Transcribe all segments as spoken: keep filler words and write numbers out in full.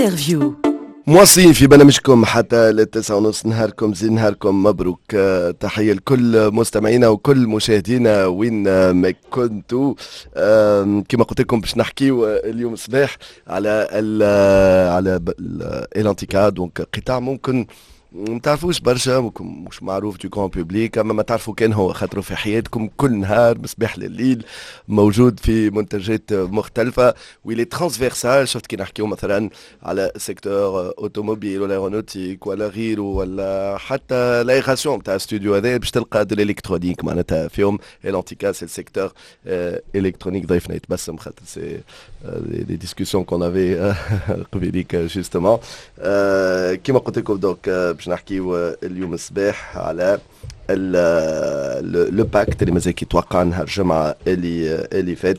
انترفيو. مواصلين في برنامجكم حتى للتسعة ونص. نهاركم زين، نهاركم مبروك. تحية لكل مستمعينا وكل مشاهدينا وين ما كنتوا. كما قلت لكم باش نحكيو اليوم الصباح على ال على الانتيكا، دونك قطاع ممكن ما تعرفوش برشا، ممكن مش معروف دو كون بوبليك، اما ما تعرفوا كان هو خاطروا في حياتكم كل نهار مصباح لليل موجود في منتجات مختلفه ويلي ترانسفيرسال. شفت كي نحكيو مثلا على سيكتور اوتوموبيل ولا ايرونوتيك ولا غيره، ولا حتى لايغاسيون تاع ستوديو هذا باش تلقى دو الالكترونيك معناتها فيهم. الانتيكا سي السيكتور الكترونيك. ضيفنا يتبسم خاطر سي دي ديسكوسيون كون افي قبيليك جوستومون. كيما قلت لكم دونك باش نحكيو اليوم الصباح على لو باكت اللي مازال كيتوقع نهار الجمعه اللي اللي فات.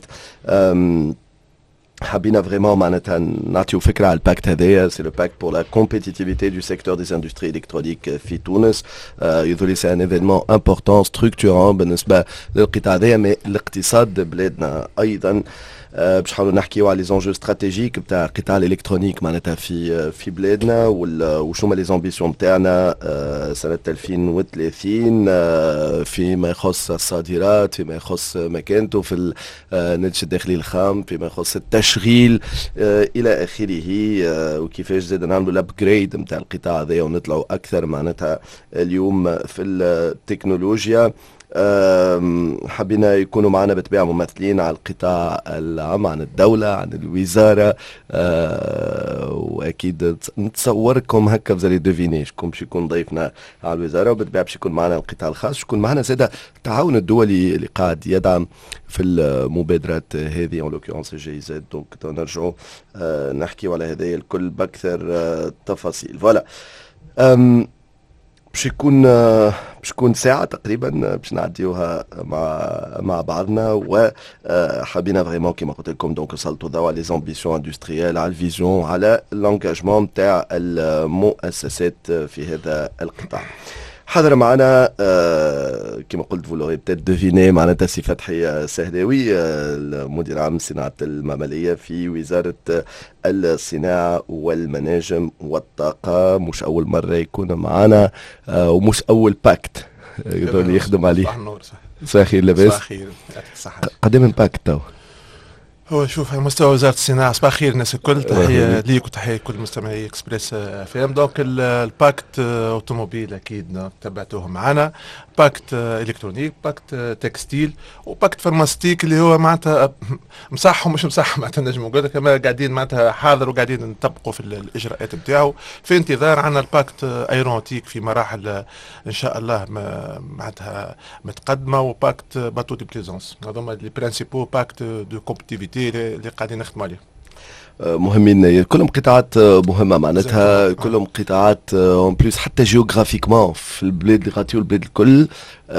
حبينا فريمون معناتها نعطيو فكره على الباكت هذايا. سي لو باكت بور لا كومبيتيتيفيتي دو سيكتور دي اندستري الكترونيك في تونس. يظهر لي سي ان ايفينمون امبورطون ستركتورون بالنسبه للقطاع هذايا، مي الاقتصاد بلادنا ايضا. باش نحاولوا نحكيو على لي زونجو استراتيجيك نتاع القطاع الالكترونيك معناتها في في بلادنا، وشنو هما لي زامبيسيون نتاعنا سنه ألفين وثلاثين فيما يخص الصادرات، فيما يخص مكانته في الناتج الداخلي الخام، فيما يخص التشغيل الى اخره، وكيفاش زاد نعملوا الابجريد نتاع القطاع هذا ونطلعوا اكثر معناتها اليوم في التكنولوجيا. حبينا يكونوا معنا بطبيعة ممثلين على القطاع العام، عن الدولة، عن الوزارة، وأكيد نتصوركم هكا بزالي دوفيني شكون باش يكون ضيفنا على الوزارة، وبالطبيعة باش يكون معنا القطاع الخاص، يكون معنا زادة التعاون الدولي اللي قاعد يدعم في المبادرات هذه اون لوكيونس جي زد. دونك نرجعوا نحكيو على هذايا الكل بأكثر تفاصيل. فوالا باش يكون باش يكون ساعة تقريبا باش نعديوها مع مع بعضنا، وحابين فريمون كيما قلت لكم دونك نسلطوا الضوء على لي زامبيسيون اندستريال، على الفيزيون، على لانجاجمون تاع المؤسسات في هذا القطاع. حاضر معنا آه كما قلت فولوري بتات دوفيني معناتها سي فتحي سهلاوي، المدير عام الصناعة المعملية في وزارة الصناعة والمناجم والطاقة. مش أول مرة يكون معنا آه ومش أول باكت يقدر يخدم عليه. صباح النور. صباح الخير. لاباس؟ صباح الخير. قدم من باكت تو هو شوف على مستوى وزارة الصناعة. صباح الخير الناس الكل، تحية ليك وتحية كل مستمعي اكسبريس اف ام. دونك الباكت اوتوموبيل اكيد تبعتوه معنا، باكت الكترونيك، باكت تكستيل، وباكت فارماسيتيك اللي هو معناتها مصح ومش مصح معناتها نجم نقول لك، كما قاعدين معناتها حاضر وقاعدين نطبقوا في الاجراءات نتاعو. في انتظار عنا الباكت ايرونتيك في مراحل ان شاء الله معناتها متقدمة، وباكت باتو دي بليزونس. هذوما لي برينسيبو باكت دو كومبيتيفيتي اللي قاعدين نخدموا عليه. مهمين، كلهم قطاعات مهمه معناتها، كلهم قطاعات اون بليس حتى جيوغرافيكمون في البلاد اللي غاتيو البلاد الكل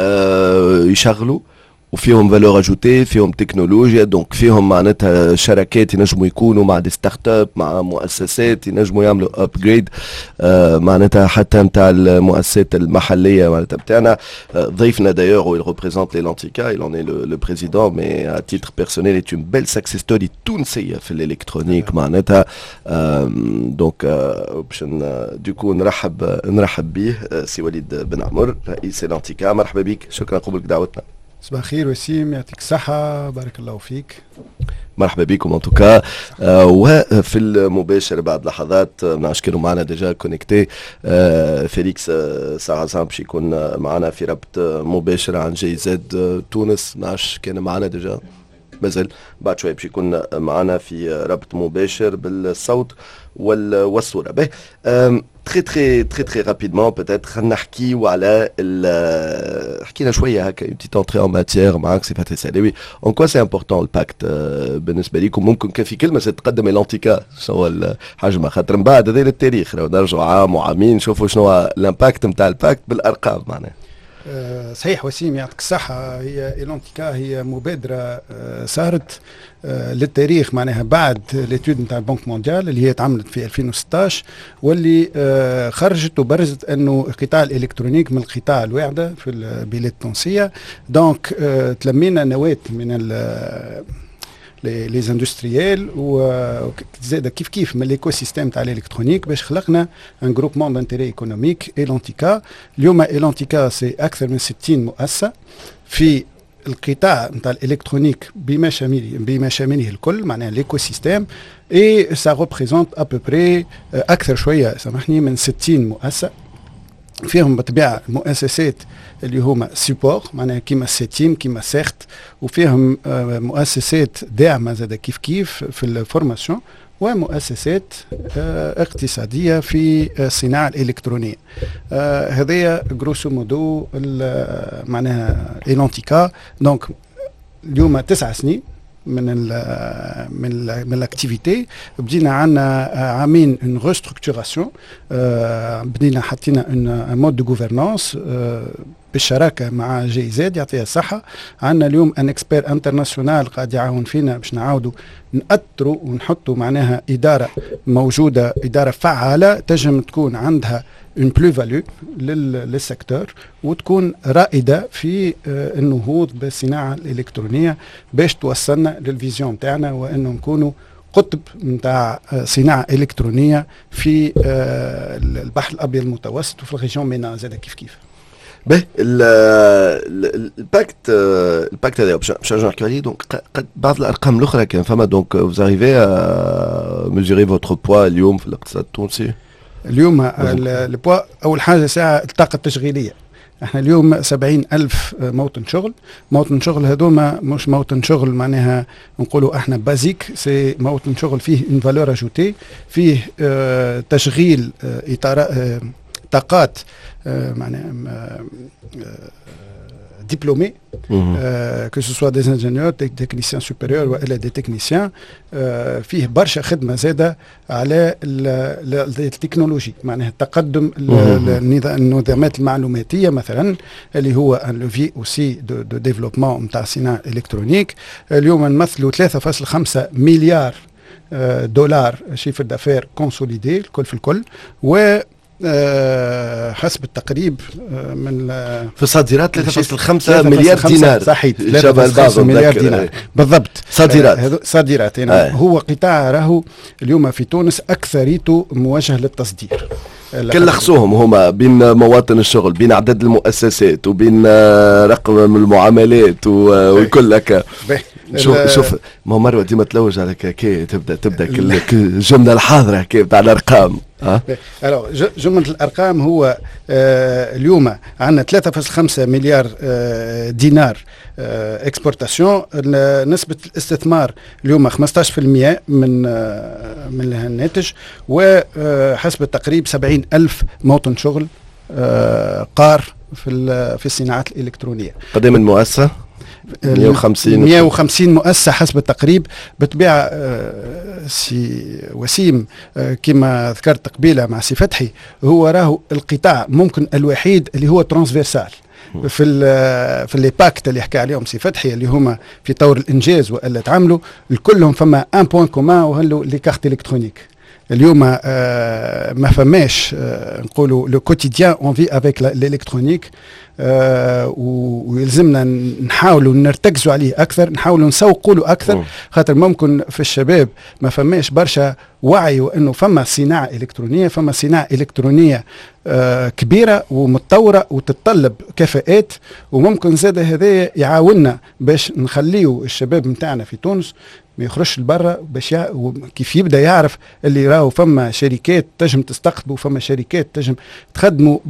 يشغلوا، وفيهم فالور اجوتي، فيهم تكنولوجيا، دونك فيهم معناتها شركات ينجموا يكونوا مع دي ستارت اب، مع مؤسسات ينجموا يعملوا ابجريد آه معناتها حتى نتاع المؤسسات المحليه معناتها بتاعنا. آه ضيفنا دايوغ ويل ريبريزونت لي لانتيكا، il en est le, le président, mais à titre personnel est une belle success story تونسيه في الالكترونيك معناتها. آه دونك آه باش دوكو نرحب نرحب به آه سي وليد بن عمر رئيس الانتيكا. مرحبا بك، شكرا قبولك دعوتنا. صباح الخير وسيم، يعطيك الصحة، بارك الله فيك. مرحبا بكم ان توكا. آه وفي المباشر بعد لحظات نشكروا معنا ديجا كونيكتي آه فيليكس آه سارازان باش يكون معنا في ربط مباشر عن جي زد آه تونس. نعرفش كان معنا ديجا مازال، بعد شوي باش يكون معنا في ربط مباشر بالصوت والصورة. به تري تري تري تري رابيدمون بوتيتر خلينا نحكيو على حكينا شويه هكا اون بتيت اونتري اون ماتيير معاك سي فتحي سهلاوي. اون كوا سي امبورطون الباكت بالنسبه ليكم؟ ممكن كان في كلمه تقدم الانتيكا شنو هو الحجم، خاطر من بعد هذا للتاريخ نرجعوا عام وعامين نشوفوا شنو هو الامباكت نتاع الباكت بالارقام معناها. أه صحيح وسيم، يعطيك الصحة. هي الانتيكا هي مبادرة أه صارت أه للتاريخ معناها بعد ليتود نتاع البنك مونديال اللي هي تعملت في ألفين وستطاش، واللي أه خرجت وبرزت انه القطاع الالكترونيك من القطاع الواعدة في البلاد التونسية. دونك أه تلمينا نواة من لي زاندستريال وزاد كيف كيف من ليكو سيستيم تاع الالكترونيك باش خلقنا ان جروبمون دانتيري ايكونوميك ايلونتيكا. اليوم ايلونتيكا سي اكثر من ستين مؤسسه في القطاع نتاع الالكترونيك بما شامله بما شامله الكل، معناها ليكو سيستيم، اي سا ريبريزونت ابوبري اكثر شويه سامحني من ستين مؤسسه، فيهم بطبيعه مؤسسات اللي هما سيبور معناها كيما السيتيم كيما سيرت، وفيهم مؤسسات داعمه زاد كيف كيف في الفورماسيون، ومؤسسات اقتصاديه في الصناعه الالكترونيه. هذايا جروسو مودو معناها ايلونتيكا. دونك اليوم تسع سنين من ال من ال من الاكتيفيتي، بدينا عندنا عامين اون ريستركتوراسيون، بدينا حطينا ان مود دو غوفرنانس بالشراكه مع جي زاد يعطيها الصحه. عندنا اليوم ان اكسبير انترناسيونال قاعد يعاون فينا باش نعاودوا نأثروا ونحطوا معناها اداره موجوده، اداره فعاله تنجم تكون عندها اون بلو فاليو للسيكتور وتكون رائده في النهوض بالصناعه الالكترونيه باش توصلنا للفيزيون تاعنا وانه نكونوا قطب نتاع صناعه الكترونيه في البحر الابيض المتوسط وفي الريجيون مينا زاد كيف كيف. به الباكت الباكت هذا باش باش نحكيو عليه. دونك قد بعض الارقام الاخرى كان فما دونك فوز اريفي ا ميزوري فوتر بوا اليوم في الاقتصاد التونسي. اليوم البوا اول حاجه ساعه الطاقه التشغيليه. احنا اليوم سبعين ألف موطن شغل. موطن شغل هذوما مش موطن شغل معناها نقولوا احنا بازيك، سي موطن شغل فيه اون فالور اجوتي، فيه اه تشغيل اه اطار اه طاقات اه معناها اه diplômés, euh, que ce soit des ingénieurs, des techniciens supérieurs ou des techniciens, euh, فيه برشا خدمة زادة على التكنولوجي، معناها التقدم النظامات المعلوماتية مثلا اللي هو ان لوفي اوسي دو دو ديفلوبمون نتاع الصناعة الإلكترونيك. اليوم نمثلوا ثلاثة فاصلة خمسة مليار دولار شيفر دافير كونسوليدي الكل في الكل، و أه حسب التقريب أه من أه في الصادرات ثلاثة فاصلة خمسة مليار دينار. صحيح ثلاثة فاصلة خمسة مليار دينار بالضبط صادرات. أه صادرات هنا آه. هو قطاع راهو اليوم في تونس اكثريته موجه للتصدير. كلخصوهم هما بين مواطن الشغل، بين عدد المؤسسات، وبين رقم المعاملات وكل هكا. شوف شوف ما مروه ديما تلوج على كي تبدا تبدا الجمله الحاضره كي بتاع الارقام. اه جمله الارقام هو آه اليوم عندنا ثلاثة فاصلة خمسة مليار آه دينار آه اكسبورتاسيون. نسبه الاستثمار اليوم خمسة عشر بالمئة من آه من الناتج، وحسب التقريب سبعين ألف موطن شغل آه قار في في الصناعات الالكترونيه. قدام المؤسسه مئة وخمسين مئة وخمسين مؤسسة حسب التقريب. بالطبيعة آه سي وسيم آه كما ذكرت قبيلة مع سي فتحي، هو راهو القطاع ممكن الوحيد اللي هو ترانسفيرسال في في لي باكت اللي حكى عليهم سي فتحي اللي هما في طور الانجاز والا تعملوا الكلهم فما ان بوين كومان وهلو لي كارت الكترونيك. اليوم آه ما فماش آه نقولوا لو كوتيديان اون في افيك الالكترونيك، آه ويلزمنا نحاولوا نرتكزوا عليه اكثر، نحاولوا نسوقوا له اكثر، خاطر ممكن في الشباب ما فماش برشا وعي وانه فما صناعه الكترونيه، فما صناعه الكترونيه آه كبيره ومتطوره وتتطلب كفاءات، وممكن زاد هذا يعاوننا باش نخليو الشباب نتاعنا في تونس ما يخرجش لبرا باش يع... كيف يبدا يعرف اللي راهو فما شركات تجم تستقطبوا، فما شركات تجم تخدموا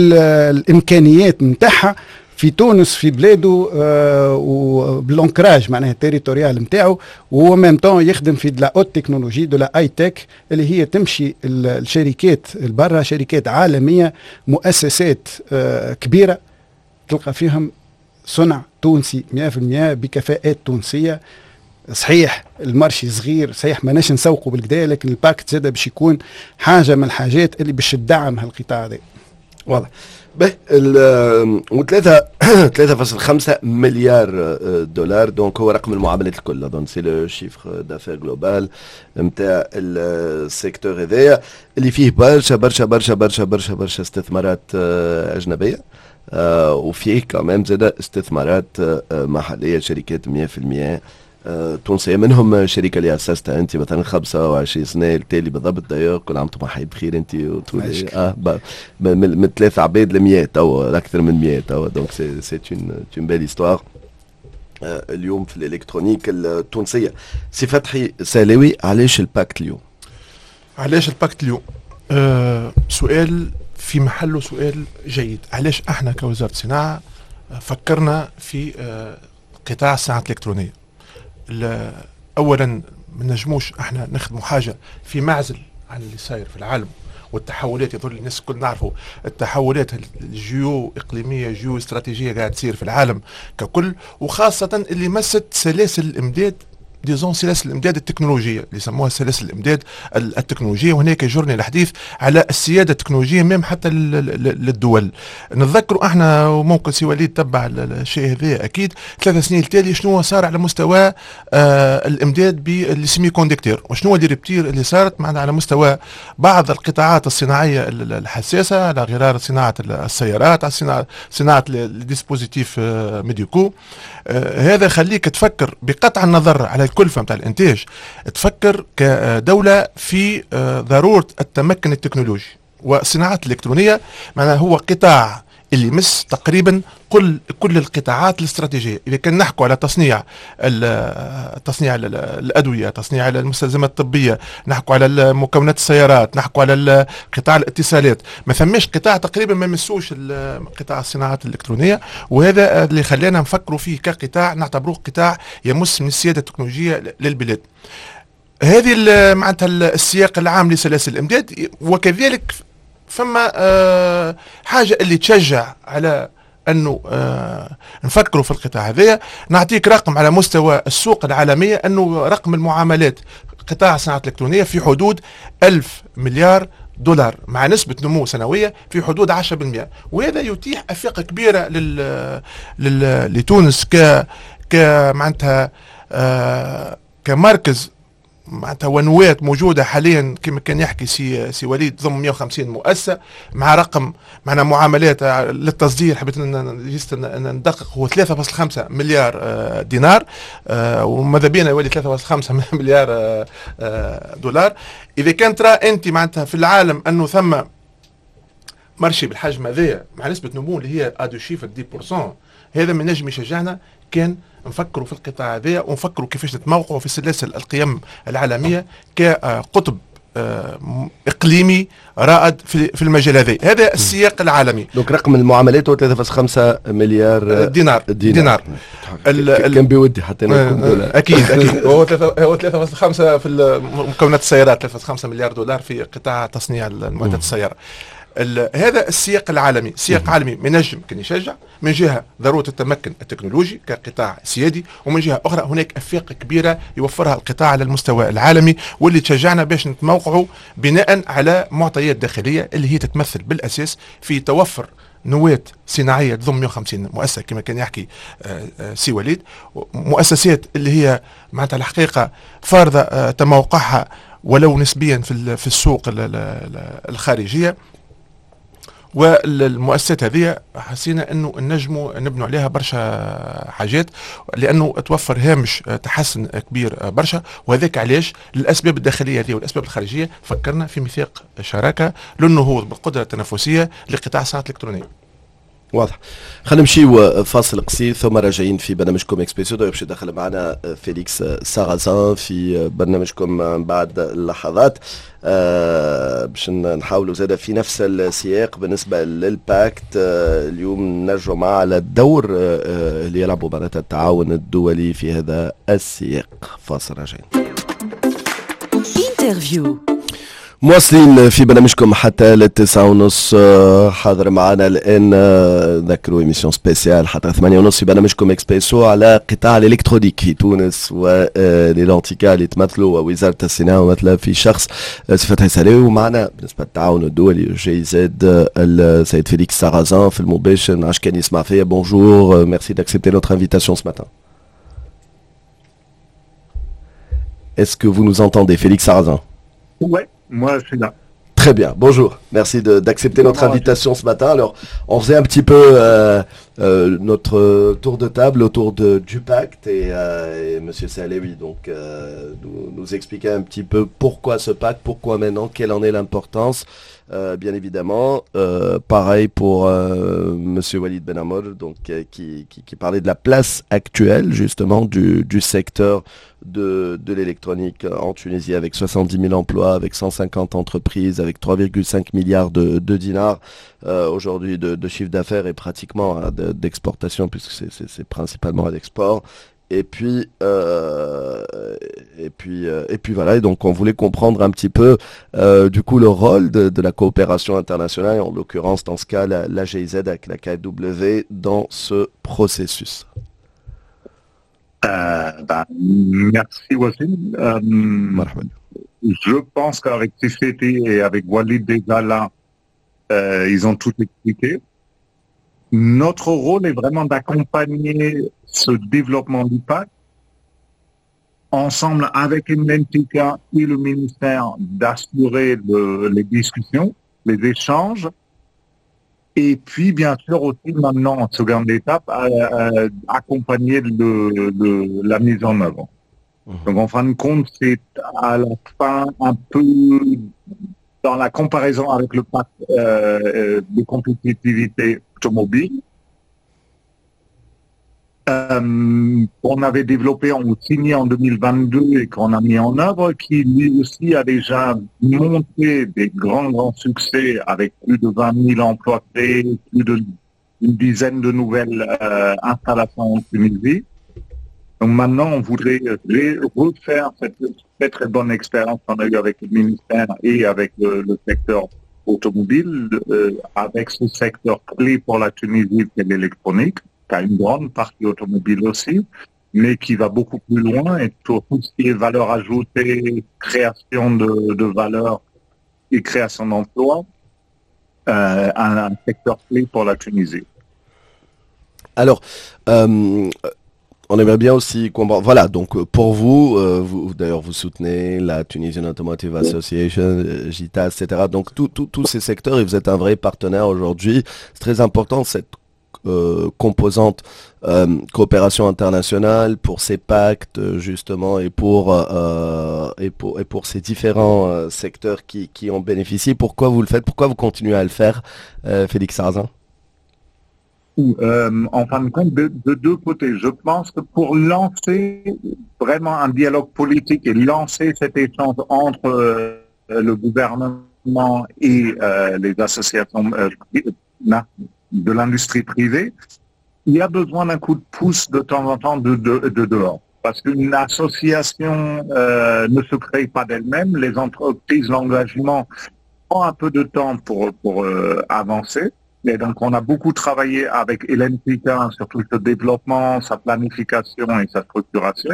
بالامكانيات نتاعها في تونس في بلاده آه وبالانكراج معناها التيريتوريال نتاعو، وهو ميم طون يخدم في دلا اوت تكنولوجي دلا اي تك اللي هي تمشي الشركات البرا، شركات عالميه مؤسسات آه كبيره تلقى فيهم صنع تونسي مئة بالمئة بكفاءات تونسيه. صحيح المارشي صغير، صحيح ما ناش نسوقوا بالكدا، لكن الباكت زاد باش يكون حاجه من الحاجات اللي باش تدعم هالقطاع هذا. واضح. به وثلاثة ثلاثة فاصلة خمسة مليار دولار، دونك هو رقم المعاملات الكل، دونك سي لو شيفر دافير جلوبال نتاع السيكتور هذايا اللي فيه برشا برشا برشا برشا برشا برشا استثمارات اجنبيه، آه وفيه كمان زاد استثمارات آه محليه، شركات مئة بالمئة تونسية، منهم شركة اللي أسستها أنت مثلا خمسة وعشرين سنة التالي بالضبط. دايوغ كل عام وانتم حي بخير أنت وطول اه من ثلاثة عباد لمية أو أكثر من مية أو دونك سي سي اون بيل استوار. اليوم في الإلكترونيك التونسية. سي فتحي سالوي، علاش الباكت اليوم؟ علاش الباكت اليوم؟ أه سؤال في محله، سؤال جيد. علاش احنا كوزارة صناعة فكرنا في أه قطاع الصناعة الإلكترونية؟ اولا ما نجموش احنا نخدموا حاجه في معزل عن اللي صاير في العالم والتحولات. يظل الناس الكل نعرفوا التحولات الجيو اقليميه جيو استراتيجيه قاعد تصير في العالم ككل، وخاصه اللي مست سلاسل الامداد، ديزون سلاسل الامداد التكنولوجيه اللي يسموها سلاسل الامداد التكنولوجيه. وهناك يجرني الحديث على السياده التكنولوجيه ميم حتى للدول. نتذكروا احنا، وممكن سي وليد تبع الشيء هذا اكيد، ثلاث سنين التالي شنو صار على مستوى آه الامداد بالسيمي كوندكتور، وشنو الريبتير اللي صارت معنا على مستوى بعض القطاعات الصناعيه الحساسه، على غرار صناعه السيارات، على صناعه صناعه الديسبوزيتيف آه ميديكو. آه هذا خليك تفكر بقطع النظر على الكلفة متاع الانتاج، تفكر كدولة في ضرورة التمكن التكنولوجي. والصناعات الإلكترونية معناها هو قطاع اللي يمس تقريبا كل كل القطاعات الاستراتيجية. إذا كان نحكوا على تصنيع تصنيع الأدوية، تصنيع المستلزمات الطبية، نحكوا على مكونات السيارات، نحكوا على قطاع الاتصالات، ما ثماش قطاع تقريبا ما يمسوش قطاع الصناعات الإلكترونية. وهذا اللي خلينا نفكروا فيه كقطاع نعتبروه قطاع يمس من السيادة التكنولوجية للبلاد. هذه معناتها السياق العام لسلاسل الإمداد. وكذلك فما آه حاجة اللي تشجع على أنه آه نفكروا في القطاع هذا. نعطيك رقم على مستوى السوق العالمية، أنه رقم المعاملات قطاع الصناعة الإلكترونية في حدود ألف مليار دولار مع نسبة نمو سنوية في حدود عشرة بالمئة. وهذا يتيح أفاق كبيرة لل... لل... لتونس ك ك معناتها آه كمركز معناتها ونوات موجوده حاليا كما كان يحكي سي سي وليد ضم مئة وخمسين مؤسسه مع رقم معنا معاملات للتصدير. حبيت ندقق، هو ثلاثة فاصلة خمسة مليار دينار، وماذا بينا يولي ثلاثة فاصلة خمسة مليار دولار. اذا كان ترى انت معناتها في العالم انه ثم مرشي بالحجم هذايا مع نسبه نمو اللي هي ادو شيفر عشرة بالمئة، هذا من نجم يشجعنا كان نفكروا في القطاع هذا ونفكروا كيفاش نتموقعوا في سلاسل القيم العالميه كقطب اقليمي رائد في المجال هذا. هذا السياق العالمي. دونك رقم المعاملات هو ثلاثة فاصلة خمسة مليار دينار دينار, دينار. كان بودي حتى نكون دولار. اكيد اكيد هو هو ثلاثة فاصلة خمسة في مكونات السيارات، ثلاثة فاصلة خمسة مليار دولار في قطاع تصنيع معدات السياره. هذا السياق العالمي، سياق عالمي من نجم كان يشجع من جهه ضروره التمكن التكنولوجي كقطاع سيادي، ومن جهه اخرى هناك افاق كبيره يوفرها القطاع على المستوى العالمي، واللي تشجعنا باش نتموقعوا بناء على معطيات داخليه اللي هي تتمثل بالاساس في توفر نواة صناعيه تضم مئة وخمسين مؤسسه كما كان يحكي سي وليد، مؤسسات اللي هي معناتها الحقيقه فارضه تموقعها ولو نسبيا في في السوق الخارجيه. والمؤسسات هذه حسينا انه نجموا نبنوا عليها برشا حاجات، لانه توفر هامش تحسن كبير برشا. وهذاك علاش للاسباب الداخليه هذه والاسباب الخارجيه فكرنا في ميثاق شراكه للنهوض بالقدره التنافسيه لقطاع الصناعه الالكترونيه. واضح. خلينا نمشيو فاصل قصير ثم راجعين في برنامجكم اكسبريسو. باش يدخل معنا فيليكس سارازان في برنامجكم بعد اللحظات. أه باش نحاولوا زاده في نفس السياق بالنسبه للباكت. أه اليوم نرجع مع على الدور أه اللي يلعبوا معناتها التعاون الدولي في هذا السياق. فاصل راجعين. انترفيو مواصلين في برنامجكم حتى للتسعة ونص. حاضر معنا الآن ذكروا إيميسيون سبيسيال حتى ثمانية ونص في برنامجكم إكسبريسو على قطاع الإلكترونيك في تونس وليلانتيكا اللي تمثلوا ووزارة الصناعة ومثلها في شخص سي فتحي سالوي. ومعنا بالنسبة للتعاون الدولي جي زاد السيد فيليكس سارازان في المباشر. عاش كان يسمع فيا. بونجور، ميرسي d'accepter notre invitation ce matin. Est-ce que vous nous entendez, Félix Sarrazin? Ouais. Moi, je suis là. Très bien, bonjour. Merci de, d'accepter notre invitation ce matin. Alors, on faisait un petit peu euh, euh, notre tour de table autour de, du pacte et, euh, et Monsieur Salewi donc euh, nous, nous expliquait un petit peu pourquoi ce pacte, pourquoi maintenant, quelle en est l'importance. Euh, bien évidemment, euh, pareil pour euh, Monsieur Walid Benamor, donc euh, qui, qui, qui parlait de la place actuelle justement du, du secteur de, de l'électronique en Tunisie avec soixante-dix mille emplois, avec cent cinquante entreprises, avec trois virgule cinq milliards de, de dinars euh, aujourd'hui de, de chiffre d'affaires et pratiquement hein, de, d'exportation puisque c'est, c'est, c'est principalement à l'export. Et puis, euh, et puis, euh, et puis voilà. Et donc, on voulait comprendre un petit peu, euh, du coup, le rôle de, de la coopération internationale, et en l'occurrence, dans ce cas, la, la G I Z avec la K W, dans ce processus. Euh, bah, merci Wassim. Euh, je pense qu'avec Tifeti et avec Walid déjà là, euh, ils ont tout expliqué. Notre rôle est vraiment d'accompagner ce développement du pacte ensemble avec Inventica et le ministère d'assurer le, les discussions, les échanges et puis bien sûr aussi maintenant en seconde étape à, à, accompagner le, le, la mise en œuvre. Mmh. Donc en fin de compte c'est à la fin un peu dans la comparaison avec le pacte euh, de compétitivité automobile, euh, qu'on avait développé, on signé en deux mille vingt-deux et qu'on a mis en œuvre, qui lui aussi a déjà montré des grands, grands succès avec plus de vingt mille emplois créés, plus d'une dizaine de nouvelles euh, installations en Tunisie. Donc maintenant, on voudrait refaire cette, cette très bonne expérience qu'on a eue avec le ministère et avec le, le secteur automobile, euh, avec ce secteur clé pour la Tunisie, qui est l'électronique, qui a une grande partie automobile aussi, mais qui va beaucoup plus loin et pour tout ce qui est valeur ajoutée, création de, de valeur et création d'emplois, euh, un, un secteur clé pour la Tunisie. Alors, euh, on aimerait bien aussi comprendre. Voilà, donc pour vous, euh, vous d'ailleurs vous soutenez la Tunisian Automotive Association, euh, J I T A, et cetera. Donc tous ces secteurs et vous êtes un vrai partenaire aujourd'hui. C'est très important cette euh, composante euh, coopération internationale pour ces pactes justement et pour euh, et pour et pour ces différents euh, secteurs qui qui en bénéficient. Pourquoi vous le faites? Pourquoi vous continuez à le faire, euh, Félix Sarrazin? Euh, en fin de compte, de, de deux côtés. Je pense que pour lancer vraiment un dialogue politique et lancer cet échange entre euh, le gouvernement et euh, les associations euh, de l'industrie privée, il y a besoin d'un coup de pouce de temps en temps de, de, de dehors. Parce qu'une association euh, ne se crée pas d'elle-même. Les entreprises, l'engagement prend un peu de temps pour, pour euh, avancer. Et donc, on a beaucoup travaillé avec Elentica sur tout ce développement, sa planification et sa structuration.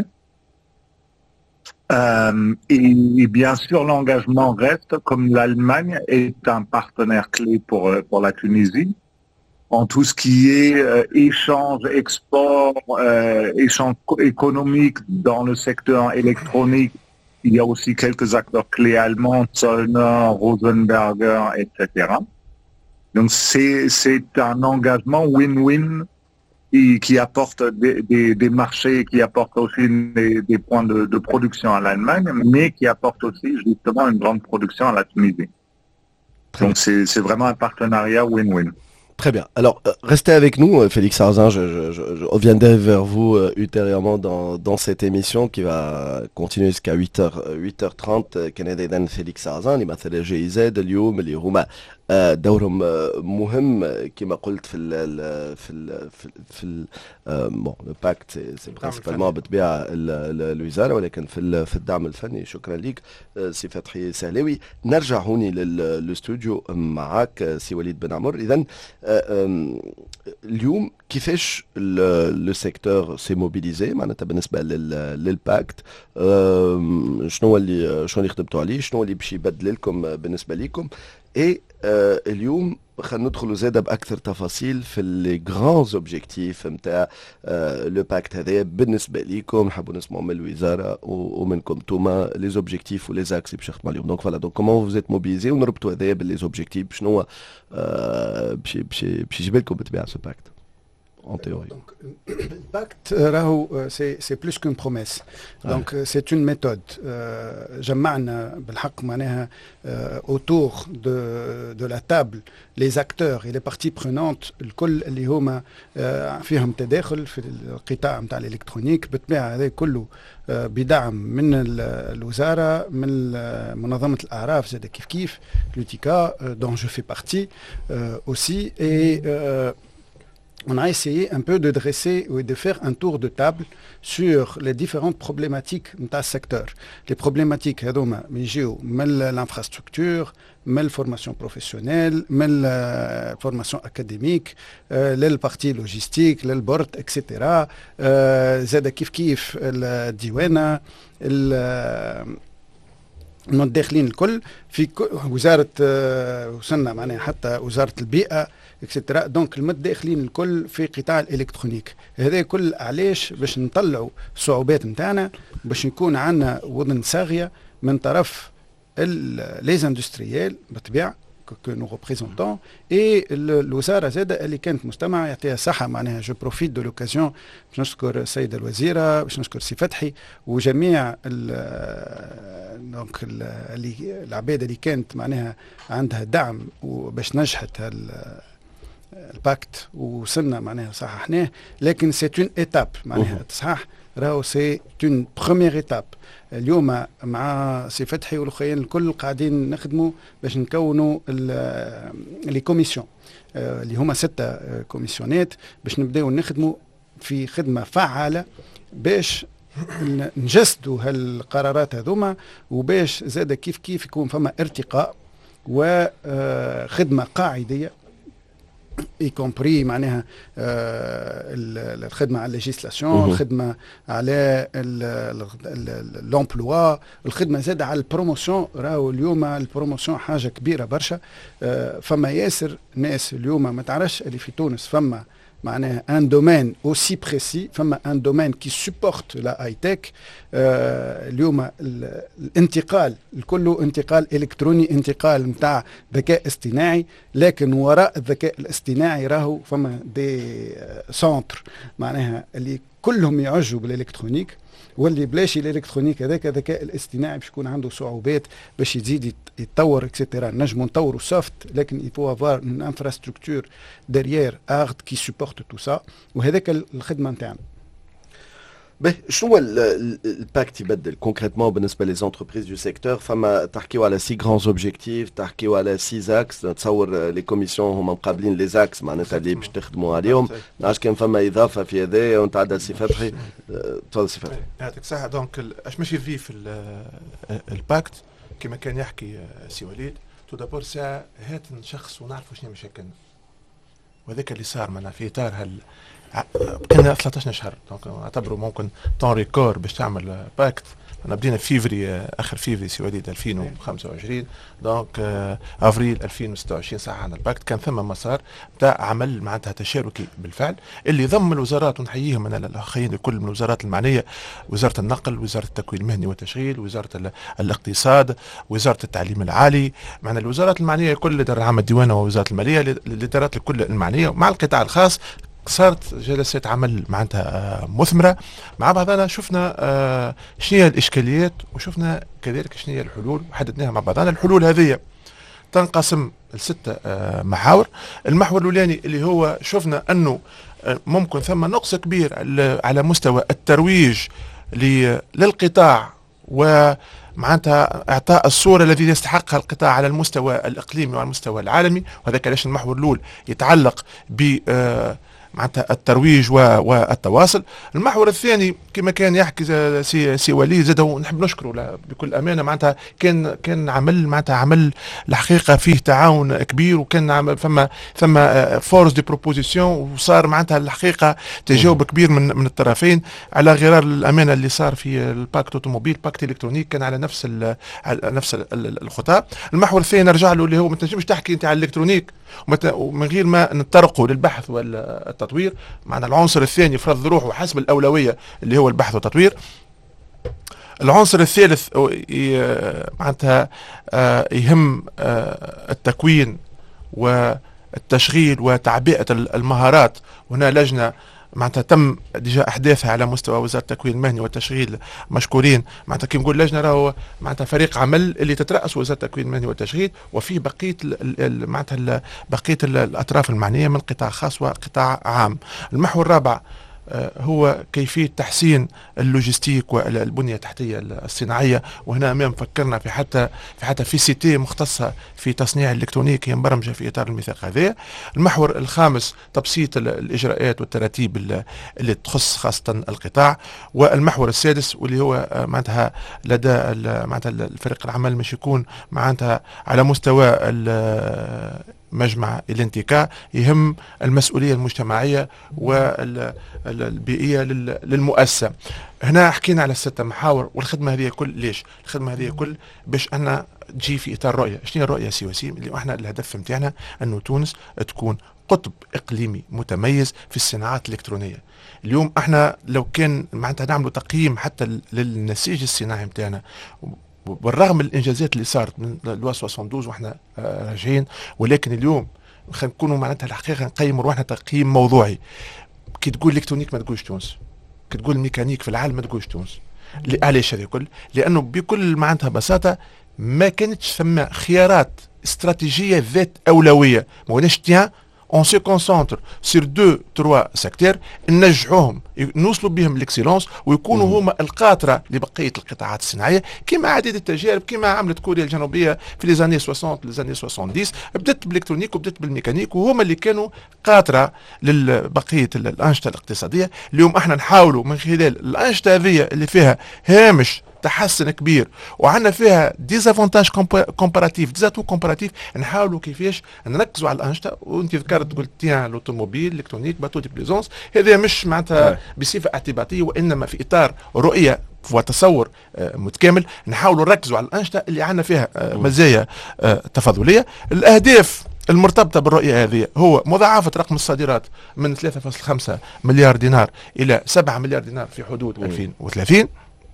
Euh, et, et bien sûr, l'engagement reste, comme l'Allemagne est un partenaire clé pour, pour la Tunisie, en tout ce qui est euh, échange, export, euh, échange économique dans le secteur électronique. Il y a aussi quelques acteurs clés allemands, Zollner, Rosenberger, et cetera. Donc c'est c'est un engagement win-win qui, qui apporte des, des, des marchés, qui apporte aussi des, des points de, de production à l'Allemagne, mais qui apporte aussi justement une grande production à la Tunisie. Donc c'est c'est vraiment un partenariat win-win. Très bien. Alors, euh, restez avec nous, euh, Félix Sarrazin. Je, je, je, je reviendrai vers vous euh, ultérieurement dans, dans cette émission qui va continuer jusqu'à huit heures, huit heures trente. كان إذا فيليكس سارزان اللي مثل جي زاد اليوم اللي هما دورهم مهم كما قلت في ال في ال في ال في ال bon le pacte c'est principalement بالطبيعة الوزارة ولكن في في الدعم الفني. شكرا لك سي فتحي سهلاوي. نرجع هوني للاستوديو معك سي وليد بن عمر. إذا اليوم كيفاش لو سيكتور سي موبيليزي معناتها بالنسبه للباكت؟ شنو اللي شنو اللي خدمتوا عليه؟ شنو اللي باش يبدل لكم بالنسبه لكم؟ اي آه اليوم خلينا ندخلوا زاده باكثر تفاصيل في لي غران اوبجيكتيف نتاع آه لو باكت هذا بالنسبه ليكم. نحبوا نسمعوا من الوزاره ومنكم انتوما لي اوبجيكتيف ولي زاكس باش نخدموا عليهم. دونك فوالا، دونك كومون فوز ايت موبيليزي ونربطوا هذايا باللي اوبجيكتيف شنو هو آه باش باش باش يجيب لكم بالطبيعه سو باكت en théorie. Donc, le pacte, euh, c'est, c'est plus qu'une promesse. Donc, ouais. C'est une méthode. جمعنا بالحق معناها autour de, de la table les acteurs et les parties prenantes الكل اللي هما فيهم تداخل في القطاع نتاع الإلكترونيك. بالطبيعة هذا كله بدعم من الوزارة، من منظمة الأعراف زاد كيف كيف l'UTICA dont je fais partie aussi. Et on a essayé un peu de dresser ou de faire un tour de table sur les différentes problématiques de ce secteur. Les problématiques, c'est l'infrastructure, la formation professionnelle, la formation académique, la partie logistique, le board, et cetera. زاد كيف كيف الديوانة، المتداخلين الكل في وزارة، وصلنا معناها حتى وزارة البيئة اكسترا. دونك المتداخلين الكل في قطاع الالكترونيك هذا كل علاش باش نطلعوا الصعوبات نتاعنا، باش يكون عندنا وضن صاغيه من طرف لي اندستريال بالطبيعه que nous représentons et الوزاره زاده اللي كانت مستمعه يعطيها الصحه. معناها جو بروفيت دو لوكازيون باش نشكر السيده الوزيره، باش نشكر سي فتحي وجميع دونك اللي العباد اللي كانت معناها عندها دعم وباش نجحت الباكت وصلنا معناها صححناه. لكن سي اون ايتاب معناها تصحح، راهو سي اون بروميير ايتاب. اليوم مع سي فتحي والاخوين الكل قاعدين نخدموا باش نكونوا لي كوميسيون اللي هما ستة كوميسيونات باش نبداو نخدموا في خدمه فعاله باش نجسدوا هالقرارات هذوما، وباش زاد كيف كيف يكون فما ارتقاء وخدمه قاعديه y compris معناها الخدمة على الليجيسلاسيون، الخدمة على الامبلوا، الخدمة زاد على البروموسيون. راهو اليوم البروموسيون حاجة كبيرة برشا. فما ياسر ناس اليوم ما تعرفش اللي في تونس فما معناها ان دومين اوسي بريسي، فما ان دومين كي سوبورت لا اي تك. اليوم الانتقال الكل انتقال الكتروني، انتقال نتاع ذكاء اصطناعي، لكن وراء الذكاء الاصطناعي راهو فما دي سونتر معناها اللي كلهم يعجوا بالالكترونيك، واللي بلاش الالكترونيك هذاك الذكاء الاصطناعي باش يكون عنده صعوبات باش يزيد يتطور اكسترا. نجموا نطوروا سوفت، لكن il faut avoir une infrastructure derrière hard qui supporte tout ça، وهذاك الخدمه نتاعنا. باهي شنو الباكت يبدل كونكريتمون بالنسبه لي زونتربريز دو سيكتور؟ فما تحكيو على سي غران اوبجيكتيف، تحكيو على سي زاكس، نتصور لي كوميسيون هما مقابلين لي زاكس معناتها اللي باش تخدموا عليهم. نعرفش كان فما اضافه في هذايا ونتعدى سي فتحي. تفضل سي فتحي. يعطيك الصحه. دونك اش ماشي في في الباكت كما كان يحكي سي وليد، تو دابور ساعه هات نشخص ونعرفوا شنو مشاكلنا، وهذاك اللي صار معنا في اطار هال كنا ثلاثة عشر شهر. دونك اعتبروا ممكن طون ريكور باش تعمل باكت. انا بدينا في فيفري اخر فيفري سي وليد ألفين وخمسة وعشرين، دونك افريل ألفين وستة وعشرين صح عندنا الباكت. كان ثم مسار تاع عمل معناتها تشاركي بالفعل اللي ضم الوزارات، ونحييهم انا الاخرين الكل من الوزارات المعنيه، وزاره النقل، وزاره التكوين المهني والتشغيل، وزاره الاقتصاد، وزاره التعليم العالي. معنا الوزارات المعنيه كل دار العام الديوانه ووزاره الماليه، الادارات الكل المعنيه مع القطاع الخاص. صارت جلسات عمل معناتها مثمرة مع بعضنا. شفنا آه شنو هي الإشكاليات، وشفنا كذلك شنو هي الحلول، وحددناها مع بعضنا. الحلول هذه تنقسم لستة آه محاور. المحور الأولاني اللي هو شفنا أنه آه ممكن ثم نقص كبير على مستوى الترويج للقطاع ومعناتها إعطاء الصورة التي يستحقها القطاع على المستوى الإقليمي وعلى المستوى العالمي. وهذا علاش المحور الأول يتعلق ب آه معناتها الترويج والتواصل. المحور الثاني كما كان يحكي سي, سي وليد زاد نحب نشكره بكل امانه، معناتها كان كان عمل معناتها عمل الحقيقه فيه تعاون كبير، وكان عمل فما ثم فورس دي بروبوزيسيون، وصار معناتها الحقيقه تجاوب كبير من من الطرفين على غرار الامانه اللي صار في الباكت اوتوموبيل. باكت الكترونيك كان على نفس ال على نفس الخطاب. المحور الثاني نرجع له اللي هو ما تنجمش تحكي انت على الالكترونيك ومن غير ما نتطرقوا للبحث والتطوير. معنا العنصر الثاني فرض روحه حسب الاولويه اللي هو البحث والتطوير. العنصر الثالث معناتها يهم التكوين والتشغيل وتعبئه المهارات. وهنا لجنه معناتها تم ديجا احداثها على مستوى وزاره التكوين المهني والتشغيل، مشكورين. معناتها كي نقول لجنه راهو معناتها فريق عمل اللي تترأس وزاره التكوين المهني والتشغيل، وفيه بقيه معناتها بقيه الاطراف المعنيه من قطاع خاص وقطاع عام. المحور الرابع هو كيفية تحسين اللوجستيك والبنية التحتية الصناعية، وهنا أمام فكرنا في حتى في حتى في سيتي مختصة في تصنيع الإلكترونيك هي مبرمجة في إطار الميثاق هذا. المحور الخامس تبسيط الإجراءات والتراتيب اللي تخص خاصة القطاع. والمحور السادس واللي هو معناتها لدى معناتها الفريق العمل مش يكون معناتها على مستوى مجمع الانتكاء يهم المسؤولية المجتمعية والبيئية للمؤسسة. هنا حكينا على الستة محاور، والخدمة هذه كل ليش؟ الخدمة هذه كل باش أن تجي في إطار رؤية. شنو هي الرؤية سي وسيم؟ اللي احنا الهدف متاعنا أنه تونس تكون قطب إقليمي متميز في الصناعات الإلكترونية. اليوم احنا لو كان معناتها نعملوا تقييم حتى للنسيج الصناعي متاعنا، بالرغم من الانجازات اللي صارت من لوا اثناش واحد واحنا راجعين، ولكن اليوم خلينا نكونوا معناتها الحقيقه نقيموا روحنا تقييم موضوعي. كي تقول الكترونيك ما تقولش تونس، كي تقول الميكانيك في العالم ما تقولش تونس. علاش هذا الكل؟ لانه بكل معناتها بساطه ما كانتش ثم خيارات استراتيجيه ذات اولويه. ما وليش تيان on se concentre sur deux trois secteurs ننجحوهم نوصلوا بهم الاكسيلونس ويكونوا هما القاطره لبقيه القطاعات الصناعيه، كما عديد التجارب كما عملت كوريا الجنوبيه في لي زاني ستين لي زاني سبعين. بدات بالالكترونيك وبدات بالميكانيك، وهما اللي كانوا قاطره لبقيه الانشطه الاقتصاديه. اليوم احنا نحاولوا من خلال الانشطه هذه اللي فيها هامش تحسن كبير وعندنا فيها ديزافونتاج كومباراتيف ديزاتو كومباراتيف، نحاولوا كيفاش نركزوا على الانشطه. وانت ذكرت قلت تيان الاوتوموبيل الكترونيك باتو دي بليزونس، هذا مش معناتها بصفه اعتباطيه وانما في اطار رؤيه وتصور متكامل. نحاولوا نركزوا على الانشطه اللي عندنا فيها مزايا تفاضليه. الاهداف المرتبطه بالرؤيه هذه هو مضاعفه رقم الصادرات من ثلاثة فاصلة خمسة مليار دينار الى سبعة مليار دينار في حدود ألفين وثلاثين،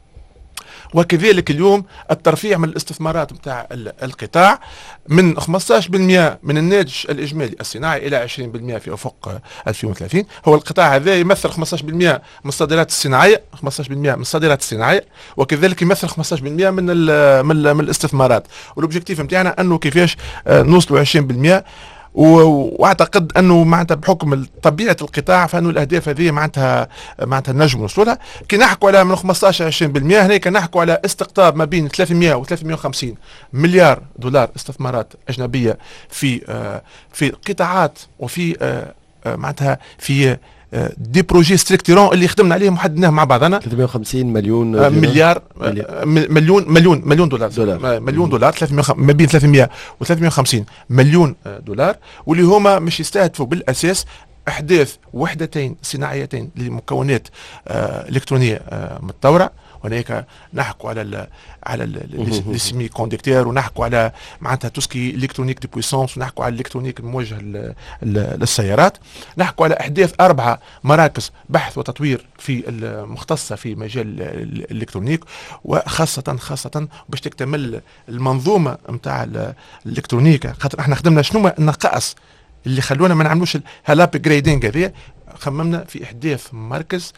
وكذلك اليوم الترفيع من الاستثمارات نتاع القطاع من خمسطاش بالمئة من الناتج الإجمالي الصناعي إلى عشرين بالمئة في أفق ألفين وثلاثين. هو القطاع هذا يمثل خمسطاش بالمئة من الصادرات الصناعية، خمسطاش بالمئة من الصادرات الصناعية، وكذلك يمثل خمسطاش بالمئة من من من الاستثمارات. والأوبجيكتيف نتاعنا أنه كيفاش نوصلوا عشرين بالمئة. واعتقد انه معناتها بحكم طبيعه القطاع فانه الاهداف هذه معناتها معناتها نجم نوصلوا لها. كي نحكوا على من خمسطاش عشرين بالمئة هنا نحكوا على استقطاب ما بين ثلاثمئة و ثلاثمئة وخمسين مليار دولار استثمارات اجنبيه في آه في قطاعات وفي آه معناتها في دي بروجي ستريكتيرون اللي خدمنا عليهم وحدناه مع بعضنا. ثلاثمئة وخمسين مليون آه مليار آه مليون مليون مليون دولار, دولار. مليون دولار ثلاثمئة ما بين ثلاثمئة و ثلاثمئة وخمسين مليون دولار، واللي هما مش يستهدفوا بالاساس احداث وحدتين صناعيتين لمكونات آه الكترونيه آه متطوره. هناك نحكوا على ال على لي سيمي كوندكتور، ونحكوا على معناتها توسكي الكترونيك دي بويسونس، ونحكوا على الالكترونيك الموجه للسيارات. نحكوا على احداث اربعه مراكز بحث وتطوير في المختصه في مجال الالكترونيك، وخاصه خاصه باش تكتمل المنظومه نتاع الالكترونيك. خاطر احنا خدمنا شنو النقائص اللي خلونا ما نعملوش هالاب جريدينغ هذه. خممنا في إحداث مركز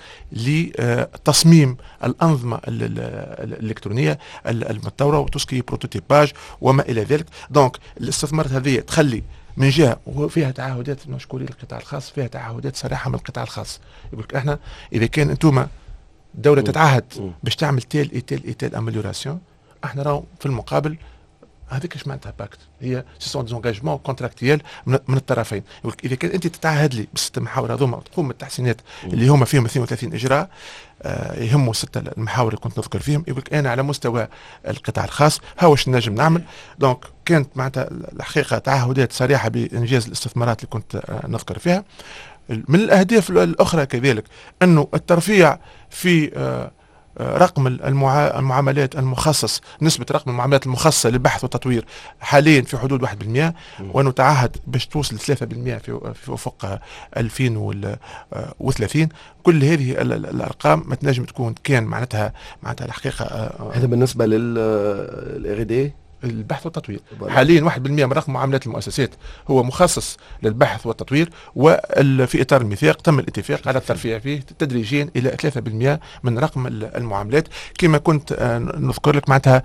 لتصميم الأنظمة الإلكترونية المتطورة وتسكي بروتوتيباج وما إلى ذلك. دونك الاستثمارات هذه تخلي من جهة وفيها تعهدات مشكورين القطاع الخاص، فيها تعهدات صريحة من القطاع الخاص. يقول لك احنا إذا كان أنتم دولة تتعهد باش تعمل تيل إيتيل إيتيل أمليوراسيون، احنا راهو في المقابل هذيك ايش معناتها باكت؟ هي سيسون ديزونجاجمون كونتراكتيال من, من الطرفين. اذا كان انت تتعهد لي بست محاور هذوما وتقوم بالتحسينات اللي هما فيهم اثنين وثلاثين اجراء آه يهموا ستة المحاور اللي كنت نذكر فيهم، يقول انا على مستوى القطاع الخاص ها واش نجم نعمل. دونك كانت معناتها الحقيقه تعهدات صريحه بانجاز الاستثمارات اللي كنت آه نذكر فيها. من الاهداف الاخرى كذلك انه الترفيع في آه رقم المعا... المعاملات المخصص، نسبة رقم المعاملات المخصصة للبحث والتطوير حاليا في حدود واحد بالمئة، ونتعهد باش توصل ثلاثة بالمئة في في افق ألفين وثلاثين. كل هذه الارقام ما تنجم تكون كان معناتها معناتها الحقيقة. هذا بالنسبة للار دي البحث والتطوير. حاليا واحد بالمئة من رقم معاملات المؤسسات هو مخصص للبحث والتطوير، وفي إطار الميثاق تم الاتفاق على الترفيع فيه تدريجيا إلى ثلاثة بالمئة من رقم المعاملات. كما كنت نذكر لك معناتها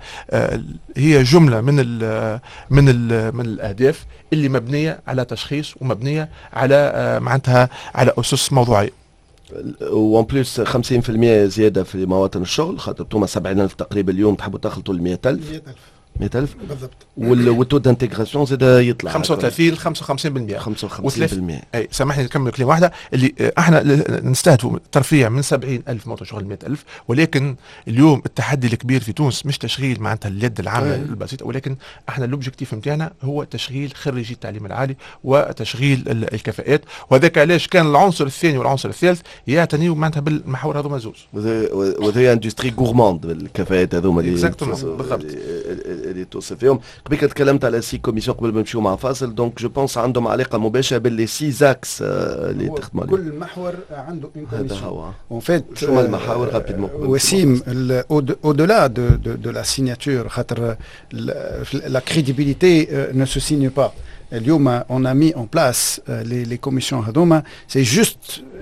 هي جملة من ال من ال من الأهداف اللي مبنية على تشخيص ومبنية على معناتها على أسس موضوعية. وان بليس خمسين بالمئة زيادة في مواطن الشغل، خاطر انتم سبعين ألف تقريبا اليوم تحبوا تخلطوا ل مئة ألف مئة ألف بالضبط. والتو دانتيغراسيون زاد يطلع خمسة وثلاثين خمسة وخمسين بالمئة خمسة وخمسين بالمئة. اي سامحني نكمل كلمه واحده. اللي احنا نستهدفوا ترفيع من سبعين ألف موطن شغل مئة ألف، ولكن اليوم التحدي الكبير في تونس مش تشغيل معناتها اليد العامله البسيطه، ولكن احنا الاوبجيكتيف نتاعنا هو تشغيل خريجي التعليم العالي وتشغيل الكفاءات. وذاك علاش كان العنصر الثاني والعنصر الثالث يعتنيوا معناتها بالمحاور هذوما زوز. وهي اندستري غورماند بالكفاءات هذوما اللي بالضبط اللي توصف فيهم. قبل تكلمت على سي كوميسيون قبل ما نمشيو مع فاصل، دونك جو بونس عندهم علاقه مباشره باللي سي زاكس اللي تخدموا عليهم. كل محور عنده اون كوميسيون. هذا هو. اون فيت شو المحاور رابيدمون وسيم او دولا دو دو لا سيناتور، خاطر لا كريديبيليتي نو سو سيني با. اليوم اون ا مي اون بلاس لي لي كوميسيون هذوما سي جوست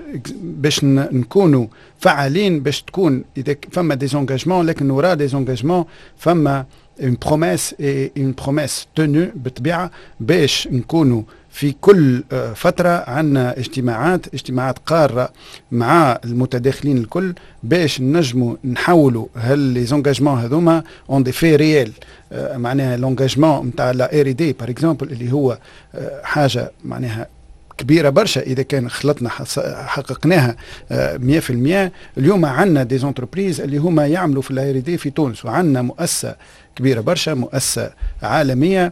باش نكونوا فعالين، باش تكون اذا فما ديزونجاجمون، لكن وراء ديزونجاجمون فما une promesse et une promesse tenue بالطبيعة، باش نكونوا في كل فترة عنا اجتماعات اجتماعات قارة مع المتداخلين الكل، باش نجموا نحولوا هل لي زونجاجمون هذوما اون دي في ريال. معناها لونجاجمون نتاع لا ار اي دي باغ اكزومبل اللي هو حاجة معناها كبيرة برشا إذا كان خلطنا حققناها مئة في المئة. اليوم عندنا دي زونتربريز اللي هما يعملوا في الار دي في تونس، وعندنا مؤسسة كبيرة برشا، مؤسسة عالمية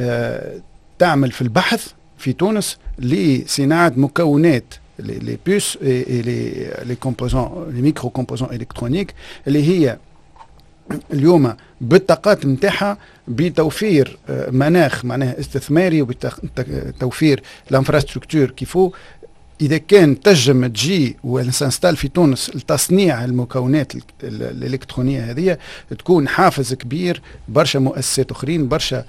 تعمل في البحث في تونس لصناعة مكونات لي بوس لي لي كومبوزون لي ميكرو كومبوزون الكترونيك، اللي هي اليوم بالطاقات نتاعها بتوفير مناخ معناها استثماري وبتوفير الانفراستركتور كيفو. اذا كان تجم تجي ونستال في تونس لتصنيع المكونات الالكترونيه هذه، تكون حافز كبير برشا مؤسسات اخرين، برشا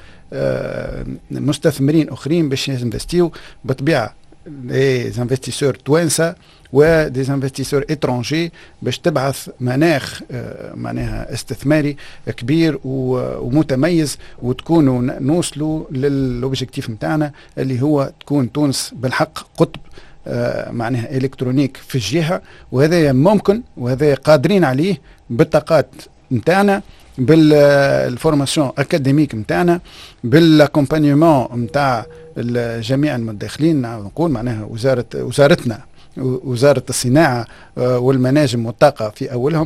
مستثمرين اخرين باش ينفستيو. بطبيعه لي انفستيسور توانسه ودي انفستيسور اترونجي باش تبعث مناخ معناها استثماري كبير ومتميز، وتكونوا نوصلوا للوبجيكتيف نتاعنا اللي هو تكون تونس بالحق قطب معناها الكترونيك في الجهه. وهذا ممكن وهذا قادرين عليه بالطاقات نتاعنا، بالفورماسيون اكاديميك نتاعنا، بالاكومبانيمون نتاع جميع المتداخلين. نقول معناها وزاره وزارتنا وزاره الصناعه والمناجم والطاقه في اولهم،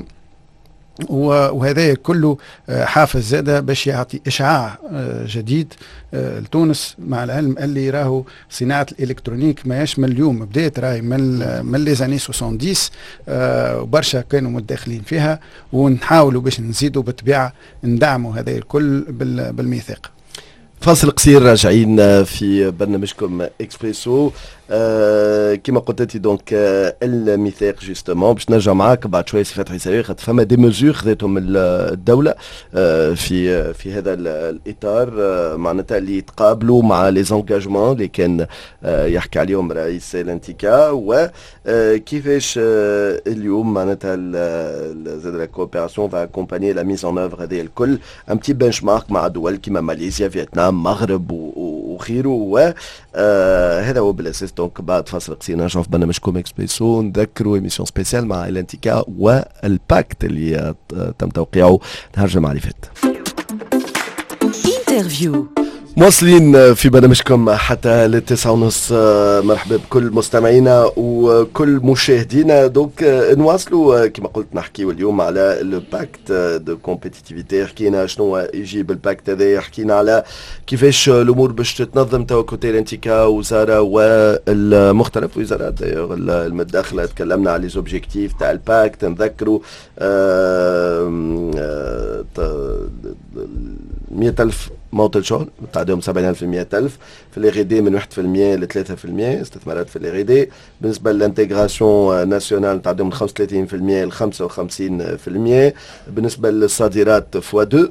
وهذا كله حافز زاده باش يعطي اشعاع جديد لتونس، مع العلم اللي راهو صناعه الالكترونيك ما يشمل اليوم بدات راهي من من لي زاني سبعين وبرشا كانوا متداخلين فيها، ونحاولوا باش نزيدوا بالطبيعه ندعموا هذا الكل بالميثاق. فاصل قصير راجعين في برنامجكم اكسبريسو. آه كما قلت انت دونك آه الميثاق جوستومون باش نرجع معاك بعد شويه سي فتحي سريع، خاطر فما دي ميزور خذتهم الدوله آه في في هذا الاطار آه معناتها اللي يتقابلوا مع لي زونجاجمون اللي كان آه يحكي عليهم رئيس الانتيكا، وكيفاش آه اليوم معناتها زاد لا كوبيراسيون فا اكومباني لا ميز اون اوفر هذه الكل ان بتي بنش مارك مع دول كيما ماليزيا فيتنام مغرب وخيره. وهذا هو بالاساس. دونك بعد فاصل قصير نرجعوا في برنامجكم اكسبريسو، نذكروا ايميسيون سبيسيال مع الانتيكا والباكت اللي تم توقيعه نهار الجمعه اللي فات. انترفيو. مواصلين في برنامجكم حتى للتسعة ونص. مرحبا بكل مستمعينا وكل مشاهدينا. دوك نواصلوا كما قلت نحكيو اليوم على الباكت دو كومبيتيتيفيتي. حكينا شنو يجيب الباكت هذا، حكينا على كيفاش الامور باش تتنظم توا كوتي الانتيكا وزاره والمختلف وزارات المداخله. تكلمنا على لي زوبجيكتيف تاع الباكت، نذكروا مئة ألف موطن شغل تعديهم سبعين ألف مئة ألف في الإغيدي من واحد بالمئة ل ثلاثة بالمئة استثمارات في الإغيدي. بالنسبة للانتجراسيون ناسيونال تعديهم من خمسة وثلاثين بالمئة ل خمسة وخمسين بالمئة. بالنسبة للصادرات فوا دو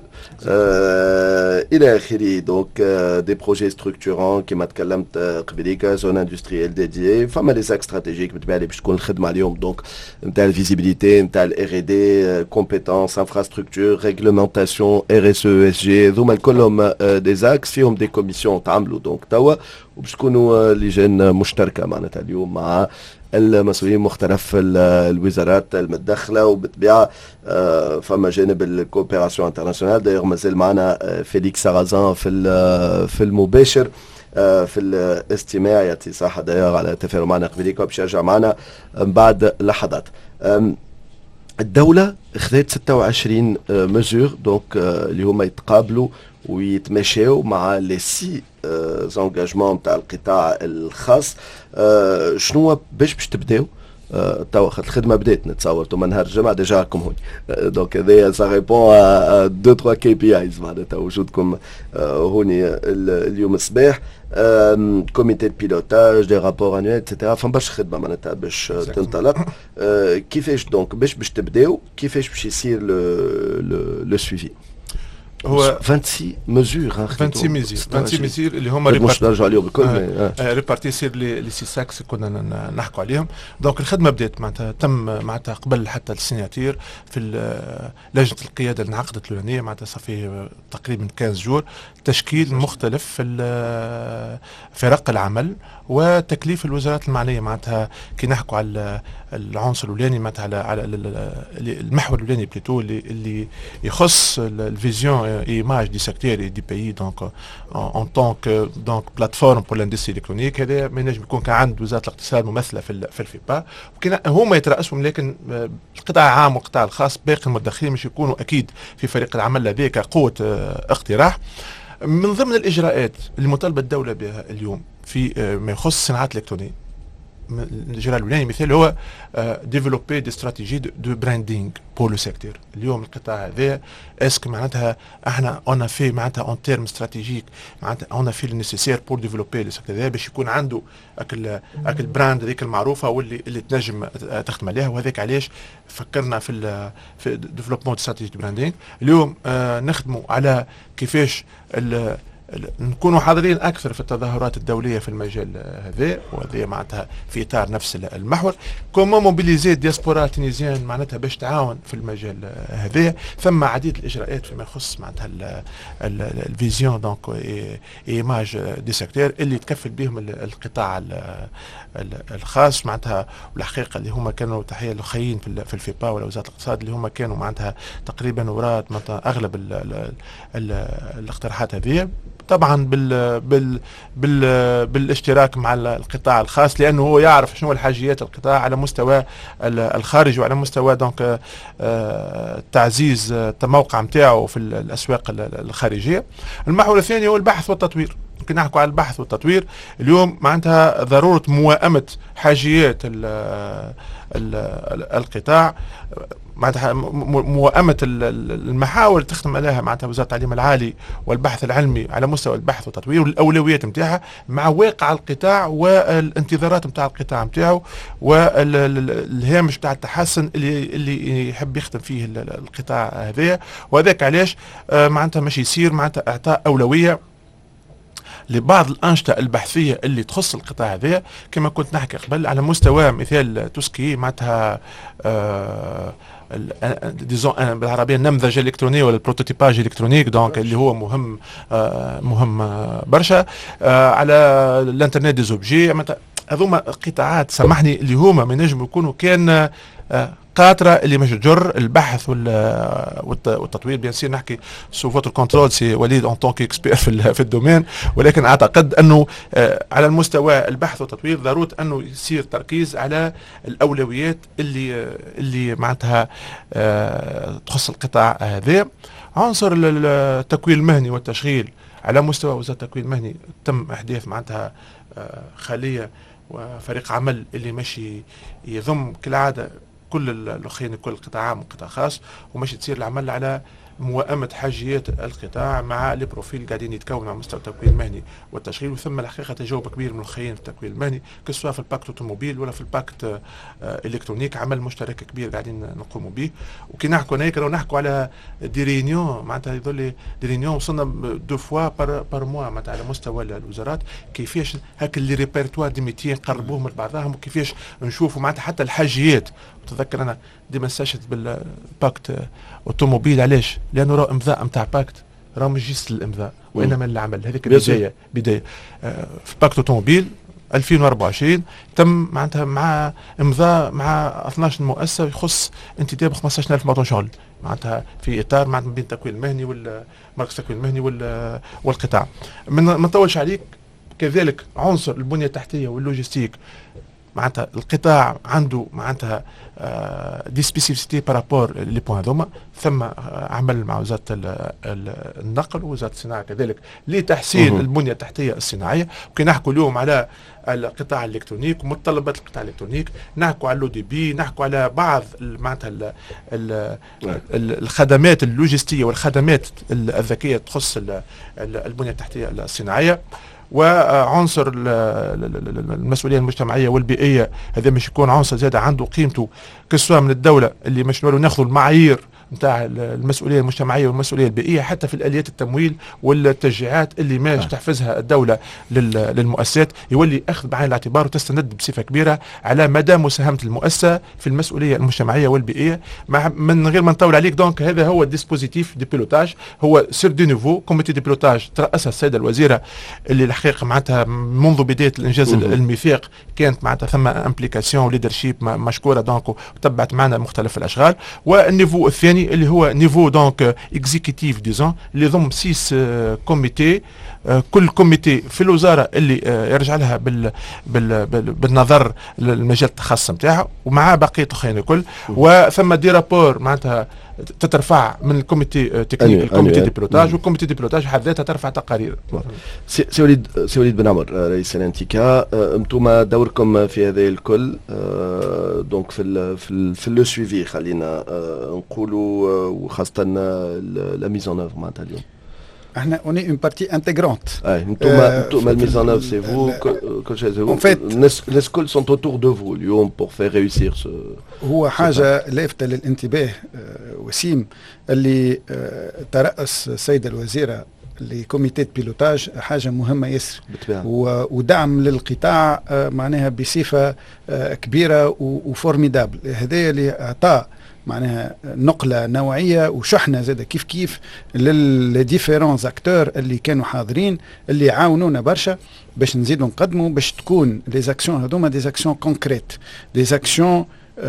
آه إلى آخره. دونك آه دي بروجي ستركتورون كما تكلمت آه قبليك، زون اندستريال ديديي، فما لي زاك استراتيجيك بالتالي باش تكون الخدمة اليوم. دونك نتاع الفيزيبيليتي نتاع الإغيدي، كومبيتونس، انفراستركتور، ريغلومونتاسيون، ار اس او اس جي، ذوما كلهم دي زاكس فيهم دي كوميسيون تعملوا دونك توا، وباش تكونوا لجان مشتركه معناتها اليوم مع المسؤولين مختلف الوزارات المتدخله. وبالطبيعه فما جانب الكوبيراسيون انترناسيونال. دايوغ مازال معنا فيليكس سارازان في في المباشر في الاستماع، يعطي صحه دايوغ على التفاعل معنا قبليك وباش يرجع معنا بعد لحظات. الدولة اخذت ستة وعشرين مزور دونك اللي هما يتقابلوا ويتماشاو مع لي سي زونجاجمون تاع القطاع الخاص. شنو باش باش تبداو توا الخدمه بدات نتصور تو نهار الجمعه ديجا راكم هوني. دونك هذايا سا ريبون ا دو تروا كي بي ايز معناتها وجودكم هوني اليوم الصباح. كوميتي البيلوتاج دي رابور انويل اتسيتيرا، فما برشا خدمه معناتها باش تنطلق. كيفاش دونك باش باش تبداو، كيفاش باش يصير لو لو سويفي؟ هو ستة وعشرين مزور ستة وعشرين مزور ستة وعشرين مزور اللي هما مش نرجعوا عليهم الكل ريبارتي يصير لي سي ساكس كنا نحكوا عليهم. دونك الخدمه بدات معناتها تم معناتها قبل حتى السيناتير في لجنه القياده اللي انعقدت الاولانيه معناتها صافي تقريبا خمسة جور تشكيل مختلف في فرق العمل وتكليف الوزارات المعنيه. معناتها كي نحكوا على العنصر الاولاني معناتها على على المحور الاولاني بليتو اللي اللي يخص الفيزيون ايماج دي سيكتور دي بيي دونك اون طونك دونك بلاتفورم بور لاندستري الكترونيك. هذا ما ينجم يكون كان عند وزاره الاقتصاد ممثله في في الفيبا وكان هما يترأسهم، لكن القطاع العام والقطاع الخاص باقي المدخرين مش يكونوا اكيد في فريق العمل هذا كقوه اقتراح. من ضمن الاجراءات اللي مطالبه الدوله بها اليوم في ما يخص الصناعات الالكترونيه، الاجراء الاولاني مثال هو ديفلوبي دي استراتيجي دو براندينغ بور لو سيكتور. اليوم القطاع هذا اسك معناتها احنا اون في معناتها اون تيرم استراتيجيك معناتها اون في نيسيسير بور ديفلوبي لو سيكتور هذا باش يكون عنده اكل اكل براند هذيك المعروفه واللي اللي تنجم تخدم عليها. وهذاك علاش فكرنا في ال في ديفلوبمون استراتيجي دو براندينغ. اليوم آه نخدموا على كيفاش نكونوا حاضرين اكثر في التظاهرات الدوليه في المجال هذا، وهذا معناتها في اطار نفس المحور. كومون موبيليزي دياسبورا تونيزيان معناتها باش تعاون في المجال هذا. ثم عديد الاجراءات فيما يخص معناتها الفيزيون دونك ايماج دي سيكتور اللي تكفل بهم القطاع الخاص معناتها. والحقيقه اللي هما كانوا تحيه الاخرين في الفيبا ولا وزاره الاقتصاد اللي هما كانوا معناتها تقريبا وراء اغلب ال ال ال الاقتراحات هذه، طبعا بال بال بال بالاشتراك مع القطاع الخاص، لانه هو يعرف شنو الحاجيات القطاع على مستوى الخارج وعلى مستوى دونك تعزيز التموقع نتاعو في الاسواق الخارجيه. المحور الثاني هو البحث والتطوير. ممكن نحكوا على البحث والتطوير اليوم معناتها ضروره موائمه حاجيات ال ال القطاع، معناتها موائمة المحاور اللي تخدم عليها معناتها وزارة التعليم العالي والبحث العلمي على مستوى البحث والتطوير والأولويات نتاعها مع واقع القطاع والانتظارات نتاع القطاع نتاعو والهامش نتاع التحسن اللي اللي يحب يخدم فيه القطاع هذايا. وهذاك علاش معناتها ماشي يصير معناتها إعطاء أولوية لبعض الأنشطة البحثية اللي تخص القطاع هذا. كما كنت نحكي قبل على مستوى مثال توسكي معناتها آه ديزون بالعربيه النمذجه الالكترونيه ولا البروتوتيباج الكترونيك دونك اللي هو مهم آه مهم آه برشا آه على الانترنت دي زوبجي. هذوما قطاعات سامحني اللي هما ما ينجموا يكونوا كان آه القاطره اللي مش تجر البحث والتطوير. بيان سير نحكي سو فوتر كنترول سي وليد اون طونك اكسبير في في الدومين، ولكن اعتقد انه على المستوى البحث والتطوير ضروري انه يصير تركيز على الاولويات اللي اللي معناتها تخص القطاع هذا. عنصر التكوين المهني والتشغيل على مستوى وزاره التكوين المهني تم احداث معناتها خليه وفريق عمل اللي ماشي يضم كالعاده كل الاخرين، كل قطاع عام وقطاع خاص، وماشي تصير العمل على موائمة حاجيات القطاع مع لي بروفيل قاعدين يتكونوا على مستوى التكوين المهني والتشغيل. وثم الحقيقه تجاوب كبير من الاخرين في التكوين المهني، كسوا في الباكت اوتوموبيل ولا في الباكت آه الكترونيك، عمل مشترك كبير قاعدين نقوموا به. وكي نحكوا هناك لو نحكوا على دي رينيون معناتها يظل دي رينيون وصلنا دو فوا بار بار موا معناتها على مستوى الوزارات، كيفاش هاك اللي ريبرتوار دي ميتي نقربوهم من بعضهم، وكيفاش نشوفوا معناتها حتى الحاجيات. تذكر انا ديما استشهد بالباكت اوتوموبيل، علاش؟ لانه راه امضاء نتاع باكت راه مش جيست الامضاء وانما العمل. هذيك بدايه بدايه آه في باكت اوتوموبيل ألفين وأربعة وعشرين تم معناتها مع امضاء مع اثناش مؤسسه يخص انتداب خمسطاش ألف موطن شغل، معناتها في اطار معناتها بين التكوين المهني والمركز التكوين المهني والقطاع. ما نطولش عليك. كذلك عنصر البنيه التحتيه واللوجستيك، معناتها القطاع عنده معناتها دي سبيسيفيتي بارابور لي بوان هذوما. ثم عمل مع وزاره النقل ووزاره الصناعه كذلك لتحسين البنيه التحتيه الصناعيه. وكي نحكوا اليوم على القطاع الالكترونيك ومتطلبات القطاع الالكترونيك، نحكوا على اللو دي بي، نحكوا على بعض معناتها ال ال الخدمات اللوجستيه والخدمات الذكيه تخص البنيه التحتيه الصناعيه. وعنصر المسؤوليه المجتمعيه والبيئيه هذا مش يكون عنصر زاد عنده قيمته كسوا من الدوله اللي مش ناخذوا المعايير نتاع المسؤوليه المجتمعيه والمسؤوليه البيئيه حتى في الاليات التمويل والتشجيعات اللي ما تحفزها الدوله للمؤسسات، يولي اخذ بعين الاعتبار وتستند بصفه كبيره على مدى مساهمه المؤسسه في المسؤوليه المجتمعيه والبيئيه. من غير ما نطول عليك، دونك هذا هو الديسبوزيتيف دي بيلوتاج، هو سير دي نيفو كوميتي دي بيلوتاج ترأسها السيده الوزيره اللي الحقيقه معناتها منذ بدايه الانجاز الميثاق كانت معناتها ثم امبليكاسيون وليدرشيب مشكوره، دونك وتبعت معنا مختلف الاشغال. والنيفو الثاني اللي هو نيفو دونك اكزيكتيف ديزون اللي ضم سيس كوميتي، كل كوميتي في الوزاره اللي يرجع لها بال بال بالنظر للمجال التخصص نتاعها ومع بقيه الاخرين الكل. وثم دي رابور معناتها تترفع من الكوميتي تكنيك الكوميتي دي بيلوتاج، والكوميتي دي بيلوتاج حد ذاتها ترفع تقارير. سي وليد سي وليد بن عمر رئيس الانتيكا، انتم دوركم في هذا الكل دونك في ال في ال في لو سويفي خلينا نقولوا، وخاصه لا ميز اون اوفر معناتها اليوم. احنا on est une partie intégrante. اي انتوما انتوما الميز ان اوفر سي فو كل شيء سي فو. الناس الكل سون اوتور دو فو اليوم بور فير ريوسير سو. هو حاجه لافته للانتباه وسيم اللي ترأس السيده الوزيره لكوميتي بيلوتاج حاجه مهمه ياسر، ودعم للقطاع معناها بصفه كبيره وفورميدابل. هذا اللي اعطى معناها نقلة نوعية وشحنة زادة كيف كيف للديفيرون اكتور اللي كانوا حاضرين اللي عاونونا برشا باش نزيدوا نقدموا، باش تكون لي زاكسيون هذوما دي زاكسيون كونكريت، دي زاكسيون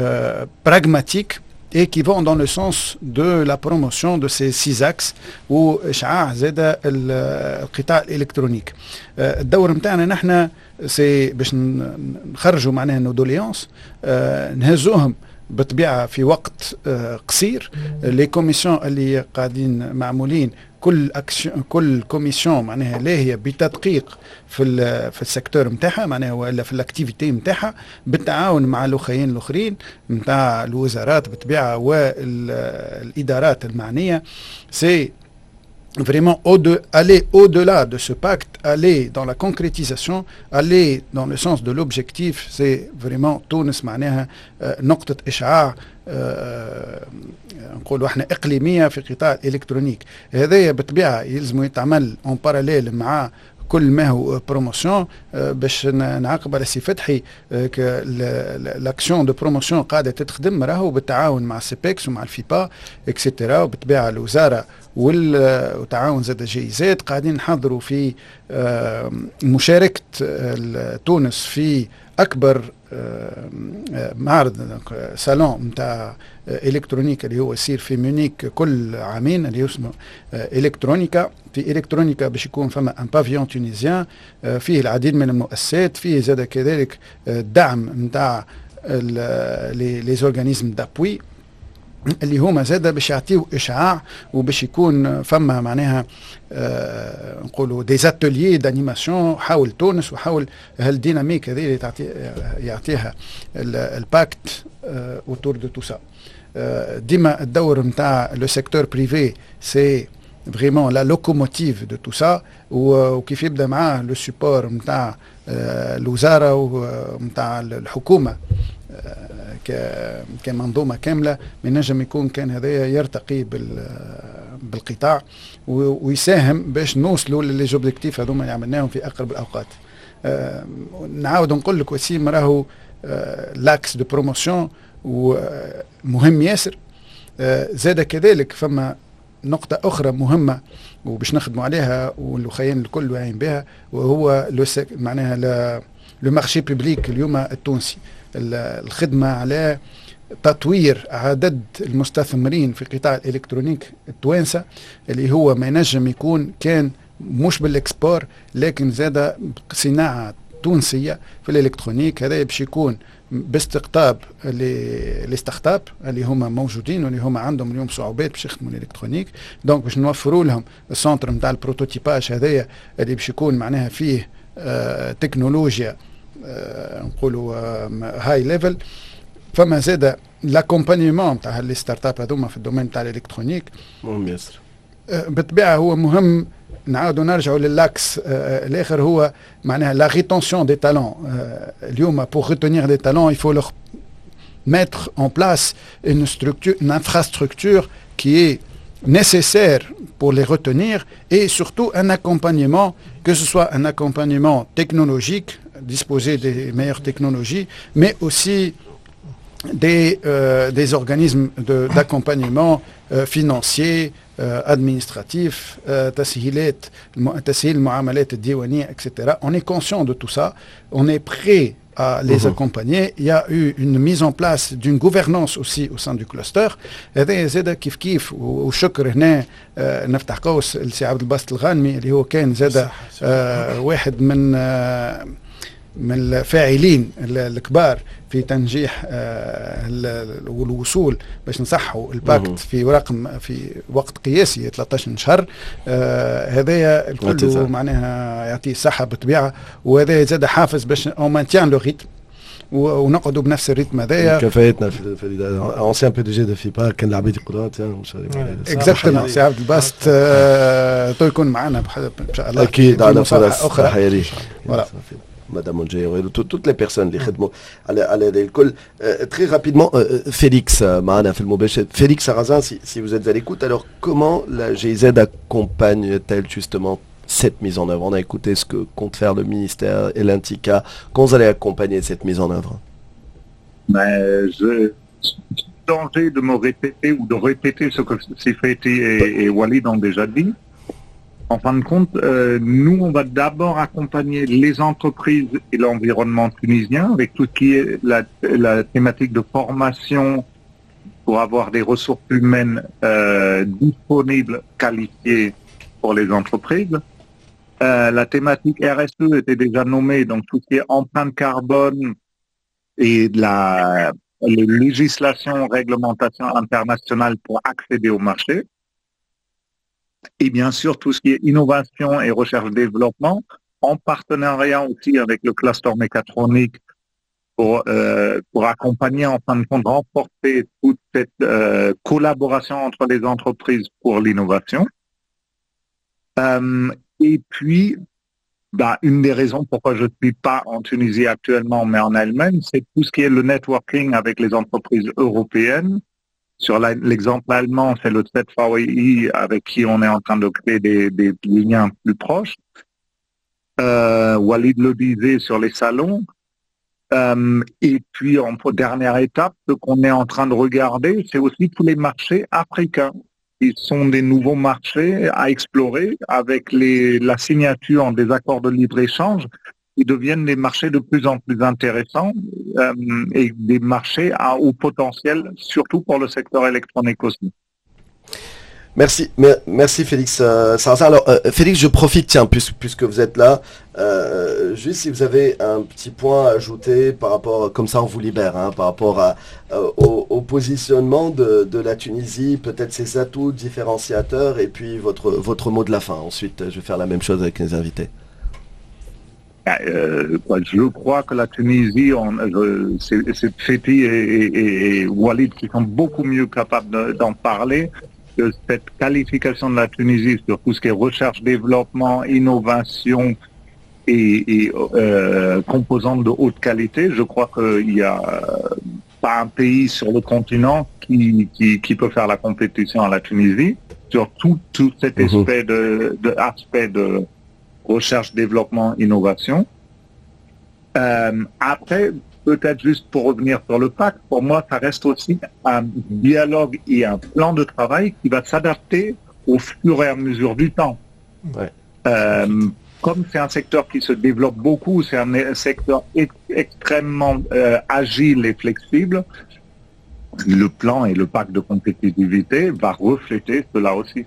براغماتيك et qui vont dans le sens de la promotion de ces six axes وإشعاع زادة القطاع الإلكترونيك. الدور متاعنا نحن سي باش نخرجوا معناها نو دوليونس نهزوهم بالطبيعه في وقت قصير. لي كوميسيون اللي قاعدين معمولين كل اكشن كل كوميسيون معناها لاهيه بتدقيق في في السيكتور نتاعها معناها ولا في الاكتيفيتي نتاعها بالتعاون مع الاخرين الاخرين نتاع الوزارات بالطبيعه والادارات المعنيه. سي vraiment aller au-delà de ce pacte, aller dans la concrétisation, aller dans le sens de l'objectif. C'est vraiment تونس معناها نقطة إشعاع نقولوا احنا إقليمية في قطاع الإلكترونيك. هذا بالطبيعة يلزم يتعمل en parallèle مع كل ما هو بروموسيون باش نعاقب على سي فتحي لاكسيون دو بروموسيون قاعده تتخدم راهو بالتعاون مع سيبكس ومع الفيبا اكسيتيرا، وبالطبيعه الوزاره والتعاون زاد جيزات قاعدين نحضروا في مشاركه تونس في اكبر معرض صالون نتاع الكترونيكا اللي هو يصير في ميونيك كل عامين اللي اسمه الكترونيكا. في الكترونيكا باش يكون فما ان بافيون تونيزيان فيه العديد من المؤسسات، فيه زاد كذلك الدعم نتاع لي زورغانيزم دابوي اللي هما زاد باش يعطيو اشعاع وباش يكون فما معناها آه نقولوا دي زاتوليي دانيماسيون حول تونس وحول هالديناميك هذه اللي تعطي يعطيها الباكت اوتور دو تو سا. ديما الدور نتاع لو سيكتور بريفي سي فريمون لا لوكوموتيف دو تو سا، وكيف يبدا معاه لو سيبور نتاع الوزاره ونتاع الحكومه كمنظومه كامله من نجم يكون كان هذايا يرتقي بالقطاع ويساهم باش نوصلوا للجوبجيكتيف هذوما اللي عملناهم في اقرب الاوقات. آه نعاود نقول لك وسيم راهو آه لاكس دو بروموسيون ومهم ياسر. آه زاد كذلك فما نقطة أخرى مهمة وباش نخدموا عليها والخيان الكل واعيين بها، وهو معناها لو مارشي بوبليك اليوم التونسي، الخدمة على تطوير عدد المستثمرين في قطاع الإلكترونيك التوانسة اللي هو ما ينجم يكون كان مش بالاكسبور لكن زاد صناعة تونسية في الإلكترونيك. هذا باش يكون باستقطاب لي ستارت اب اللي هما موجودين واللي هما عندهم اليوم صعوبات باش يخدموا الإلكترونيك، دونك باش نوفروا لهم السنتر نتاع البروتوتيباج هذايا اللي باش يكون معناها فيه آه تكنولوجيا آه نقولوا آه هاي ليفل. فما زاد لاكومبانيمون تاع لي ستارت اب هذوما في الدومين تاع الالكترونيك مهم ياسر. آه بالطبيعه هو مهم. نعاودوا نرجعوا للاكس آه الاخر هو معناها لا ريتونسيون دي تالون. آه اليوم بور ريتونير دي تالون il faut leur mettre en place une structure, une infrastructure qui est nécessaire pour les retenir et surtout un accompagnement, que ce soit un accompagnement technologique, disposer des meilleures technologies, mais aussi des, euh, des organismes de, d'accompagnement euh, financier, euh, administratif, euh, تسهيلات تسهيل المعاملات الديوانية et cetera. On est conscient de tout ça, on est prêt à les mmh. accompagner. Il y a eu une mise en place d'une gouvernance aussi au sein du cluster. هذا زاد كيف كيف وشكر هنا آه نفتح قوس السي عبد الباسط الغانمي اللي هو كان زاد آه واحد من آه من الفاعلين الكبار في تنجيح آه والوصول باش نصحوا الباكت في رقم في وقت قياسي ثلاثة عشر شهر. آه هذايا الكل معناها يعطيه الصحه بالطبيعه، وهذا زاد حافز باش اون مانتيان لو ريتم ونقعدوا بنفس الريتم هذايا. كفايتنا في انسيان بي دي جي دو فيبا كان العبيد قدرات مش اكزاكتومون. سي عبد الباسط تو يكون معنا ان شاء الله اكيد على فرص اخرى. Madame Onjay, toutes les personnes اللي خدموا على على هذا الكل. Très rapidement, Félix معنا في المباشر. Félix Sarrazin, si, si vous êtes à l'écoute, alors comment la G I Z accompagne-t-elle justement cette mise en œuvre? On a écouté ce que compte faire le ministère et l'Intica. Comment vous allez accompagner cette mise en œuvre? Mais je suis danger de me répéter ou de répéter ce que Sifeti et, et Walid ont déjà dit. En fin de compte, euh, nous, on va d'abord accompagner les entreprises et l'environnement tunisien avec tout ce qui est la, la thématique de formation pour avoir des ressources humaines euh, disponibles, qualifiées pour les entreprises. Euh, la thématique R S E était déjà nommée, donc tout ce qui est empreinte carbone et de la les législations, réglementations internationales pour accéder au marché. Et bien sûr, tout ce qui est innovation et recherche-développement, en partenariat aussi avec le cluster mécatronique pour, euh, pour accompagner, en fin de compte, renforcer toute cette euh, collaboration entre les entreprises pour l'innovation. Euh, et puis, bah, une des raisons pourquoi je ne suis pas en Tunisie actuellement, mais en Allemagne, c'est tout ce qui est le networking avec les entreprises européennes. Sur la, l'exemple allemand, c'est le Z V I avec qui on est en train de créer des, des liens plus proches. Euh, Walid le disait sur les salons. Euh, et puis, en dernière étape, ce qu'on est en train de regarder, c'est aussi tous les marchés africains. Ils sont des nouveaux marchés à explorer avec les, la signature des accords de libre-échange. ils deviennent des marchés de plus en plus intéressants euh, et des marchés à haut potentiel, surtout pour le secteur électronique aussi. Merci, merci Félix euh, Sarrazin. Alors euh, Félix, je profite, tiens, puisque, puisque vous êtes là, euh, juste si vous avez un petit point à ajouter par rapport, comme ça on vous libère, hein, par rapport à, euh, au, au positionnement de, de la Tunisie, peut-être ses atouts différenciateurs et puis votre, votre mot de la fin. Ensuite, je vais faire la même chose avec les invités. Euh, je crois que la Tunisie, euh, c'est, c'est Fethi et, et, et Walid qui sont beaucoup mieux capables de, d'en parler. De cette qualification de la Tunisie sur tout ce qui est recherche, développement, innovation et, et euh, composantes de haute qualité, je crois qu'il n'y a pas un pays sur le continent qui, qui, qui peut faire la compétition à la Tunisie sur tout, tout cet aspect de, de, aspect de recherche, développement, innovation. Euh, après, peut-être juste pour revenir sur le pacte, pour moi, ça reste aussi un dialogue et un plan de travail qui va s'adapter au fur et à mesure du temps. Ouais. Euh, comme c'est un secteur qui se développe beaucoup, c'est un secteur ex- extrêmement euh, agile et flexible, le plan et le pacte de compétitivité va refléter cela aussi.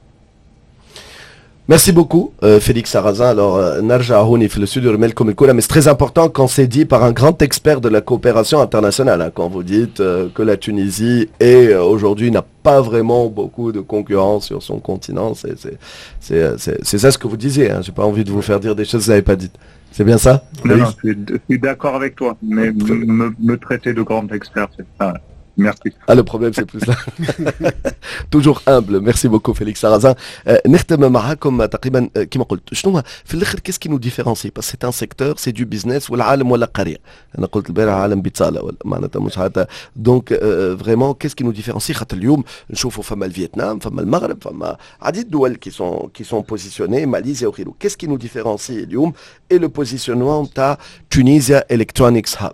Merci beaucoup euh, Félix Sarrazin. Alors euh, Narja Ahouni fait le sud de Melkom El Koula, mais c'est très important quand c'est dit par un grand expert de la coopération internationale, hein, quand vous dites euh, que la Tunisie est euh, aujourd'hui n'a pas vraiment beaucoup de concurrence sur son continent. C'est, c'est, c'est, c'est, c'est ça ce que vous disiez, hein. J'ai pas envie de vous faire dire des choses que vous n'avez pas dites. C'est bien ça? Non, non, je, suis, je suis d'accord avec toi, mais me, me traiter de grand expert, c'est ça. Merci. Ah, le problème, c'est plus ça. Toujours humble. Merci beaucoup, Félix Sarrazin. نختم معاكم تقريبا كما قلت شنو في الاخر كيس كي نو ديفيرونسي بس سي ان سيكتور سي دو بيزنس والعالم ولا قريه. انا قلت البارح عالم بيتزالا ولا معناتها مش حتى دونك فريمون كيس كي نو ديفيرونسي خاطر اليوم نشوفوا فما الفيتنام فما المغرب فما عديد دول كي سون كي سون بوزيسيوني ماليزيا وغيره. كيس كي نو ديفيرونسي اليوم اي لو بوزيسيونمون تاع تونيزيا الكترونيكس هاب.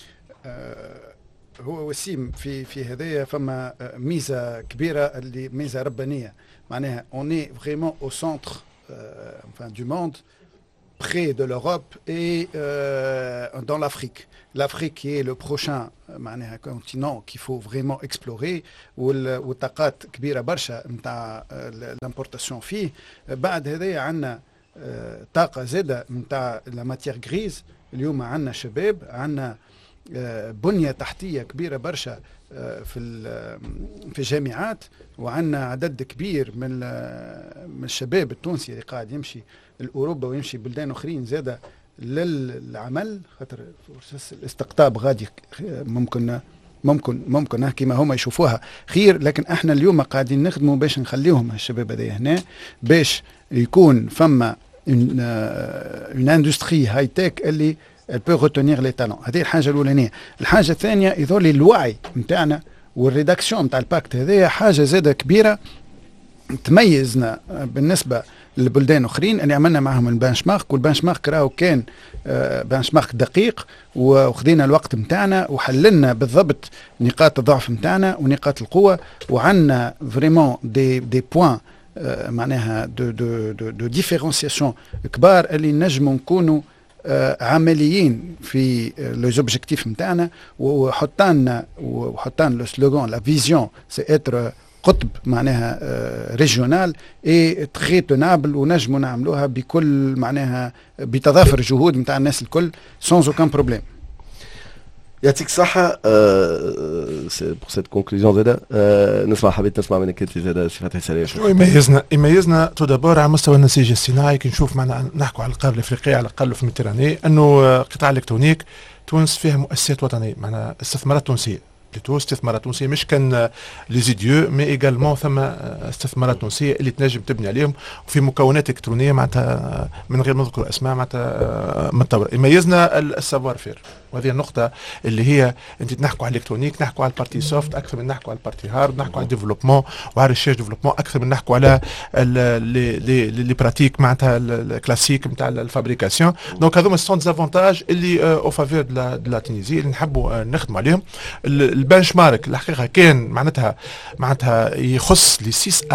هو وسيم في في هذايا فما ميزه كبيره اللي ميزه ربانيه معناها on est vraiment au centre euh, enfin du monde près de l'Europe et euh, dans l'Afrique. L'Afrique qui est le prochain معناها continent qu'il faut vraiment explorer والطاقات كبيره برشا نتاع l'importation فيه. بعد هذايا عندنا طاقه زاده نتاع la matière grise. اليوم عندنا شباب عندنا بنية تحتية كبيرة برشا في في الجامعات وعندنا عدد كبير من من الشباب التونسي اللي قاعد يمشي لأوروبا ويمشي بلدان أخرين زادة للعمل خاطر فرصة الاستقطاب غادي ممكن ممكن ممكن كما هما يشوفوها خير. لكن احنا اليوم قاعدين نخدموا باش نخليهم الشباب هذا هنا باش يكون فما une industrie high tech اللي elle peut retenir les talents. هذه الحاجة الأولانية. الحاجة الثانية يظل الوعي متاعنا والريداكسيون متاع الباكت هذه حاجة زادة كبيرة تميزنا بالنسبة للبلدان أخرين اللي عملنا معهم البنش مارك. والبنش مارك راهو كان بنش مارك دقيق وخذينا الوقت متاعنا وحللنا بالضبط نقاط الضعف متاعنا ونقاط القوة وعندنا فريمون دي دي بوين معناها دو دو دو دو ديفيرونسياسيون كبار اللي نجموا نكونوا عمليين في لو زوبجيكتيف نتاعنا وحطان وحطان لو سلوغان لا فيزيون سي اتر قطب معناها ريجيونال اي تري تونابل ونجموا نعملوها بكل معناها بتضافر الجهود نتاع الناس الكل سونز اوكان بروبليم. يعطيك الصحة بور سيت كونكلوزيون زاده. نسمع حبيت نسمع منك انت زاده سي فتحي سريع. شنو يميزنا؟ يميزنا تو دابور على مستوى النسيج الصناعي كي نشوف معنا نحكوا على القاره الافريقيه على الاقل في الميديتراني انه قطاع الالكترونيك تونس فيها مؤسسات وطنيه معناها استثمارات تونسيه. بليتو استثمارات تونسيه مش كان لي زيديو مي ايغالمون ثم استثمارات تونسيه اللي تنجم تبني عليهم وفي مكونات الكترونيه معناتها من غير ما نذكر اسماء معناتها متطوره. يميزنا السافوار فير وهذه النقطه اللي هي انت نحكوا على الالكترونيك نحكوا على البارتي سوفت اكثر من نحكوا على البارتي هارد نحكوا على الديفلوبمون وعلى الريشيرش ديفلوبمون اكثر من نحكوا على لي لي لي براتيك معناتها الكلاسيك نتاع الفابريكاسيون. دونك هذوما سون ديزافونتاج اللي او فافير دو لا تونيزي اللي نحبوا نخدموا عليهم. البنش مارك الحقيقه كان معناتها معناتها يخص لي سيس اكس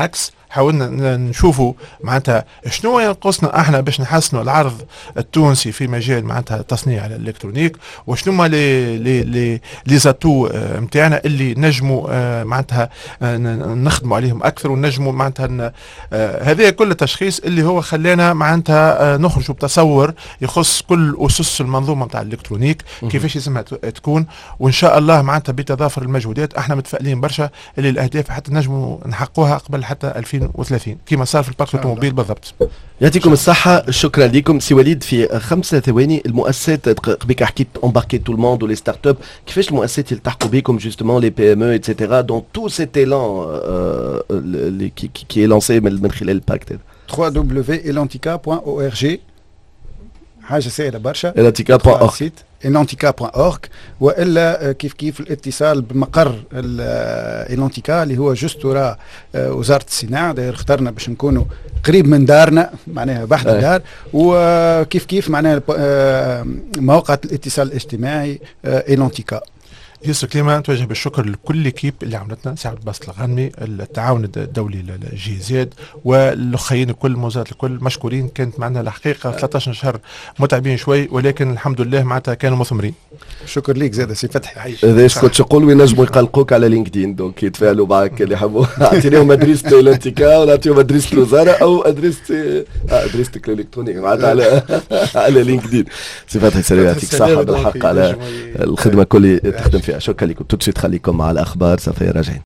حاولنا نشوفوا معناتها شنو ينقصنا احنا باش نحسنوا العرض التونسي في مجال معناتها تصنيع الالكترونيك، وشنو ما لي لي لي لي زاتو نتاعنا اللي نجموا معناتها نخدموا عليهم اكثر، ونجموا معناتها هذا كل تشخيص اللي هو خلانا معناتها نخرجوا بتصور يخص كل اسس المنظومه نتاع الالكترونيك كيفاش لازمها تكون. وان شاء الله معناتها بتضافر المجهودات احنا متفائلين برشا اللي الاهداف حتى نجموا نحققوها قبل حتى ألفين وثلاثين كما صار في البارك الاوتوموبيل بالضبط. يعطيكم الصحة، شكرا لكم. سي وليد في خمسة ثواني، المؤسسات قبيك حكيت امباركي تو الموند ولي ستارت اب، كيفاش المؤسسات يلتحقوا بكم جوستومون لي بي ام او ايتترا دون تو سيت ايلان كي لانسي من خلال الباكت؟ دبليو دبليو دبليو دوت elantica دوت او ار جي، حاجه سهله برشا. elantica دوت اورغ elantica دوت اورغ، والا كيف كيف الاتصال بمقر elantica اللي هو جوست وراء وزاره الصناعه، داير اخترنا باش نكونوا قريب من دارنا معناها بحث دار. وكيف كيف معناها مواقع الاتصال الاجتماعي elantica. يوسف كلمة نتوجه بالشكر لكل كيب اللي عملتنا سعد باسط الغنمي، التعاون الدولي للجي زاد، والاخيين الكل، موزات الكل مشكورين. كانت معنا الحقيقة ثلاثة عشر شهر متعبين شوي، ولكن الحمد لله معناتها كانوا مثمرين. شكر ليك زاد سي فتحي. هذا ايش كنت تقول؟ وينجموا يقلقوك على لينكدين دونك يتفاعلوا معك اللي يحبوا. اعطينيهم ادريس ايلانتيكا ولا اعطيهم ادريس الوزاره او ادريس ادريستك الالكترونيه معناتها على على لينكدين. سي فتحي سلام، يعطيك الصحه بالحق على الخدمه كل تخدم فيها. شكرا لكم. تو خليكم مع الاخبار، صافي راجعين.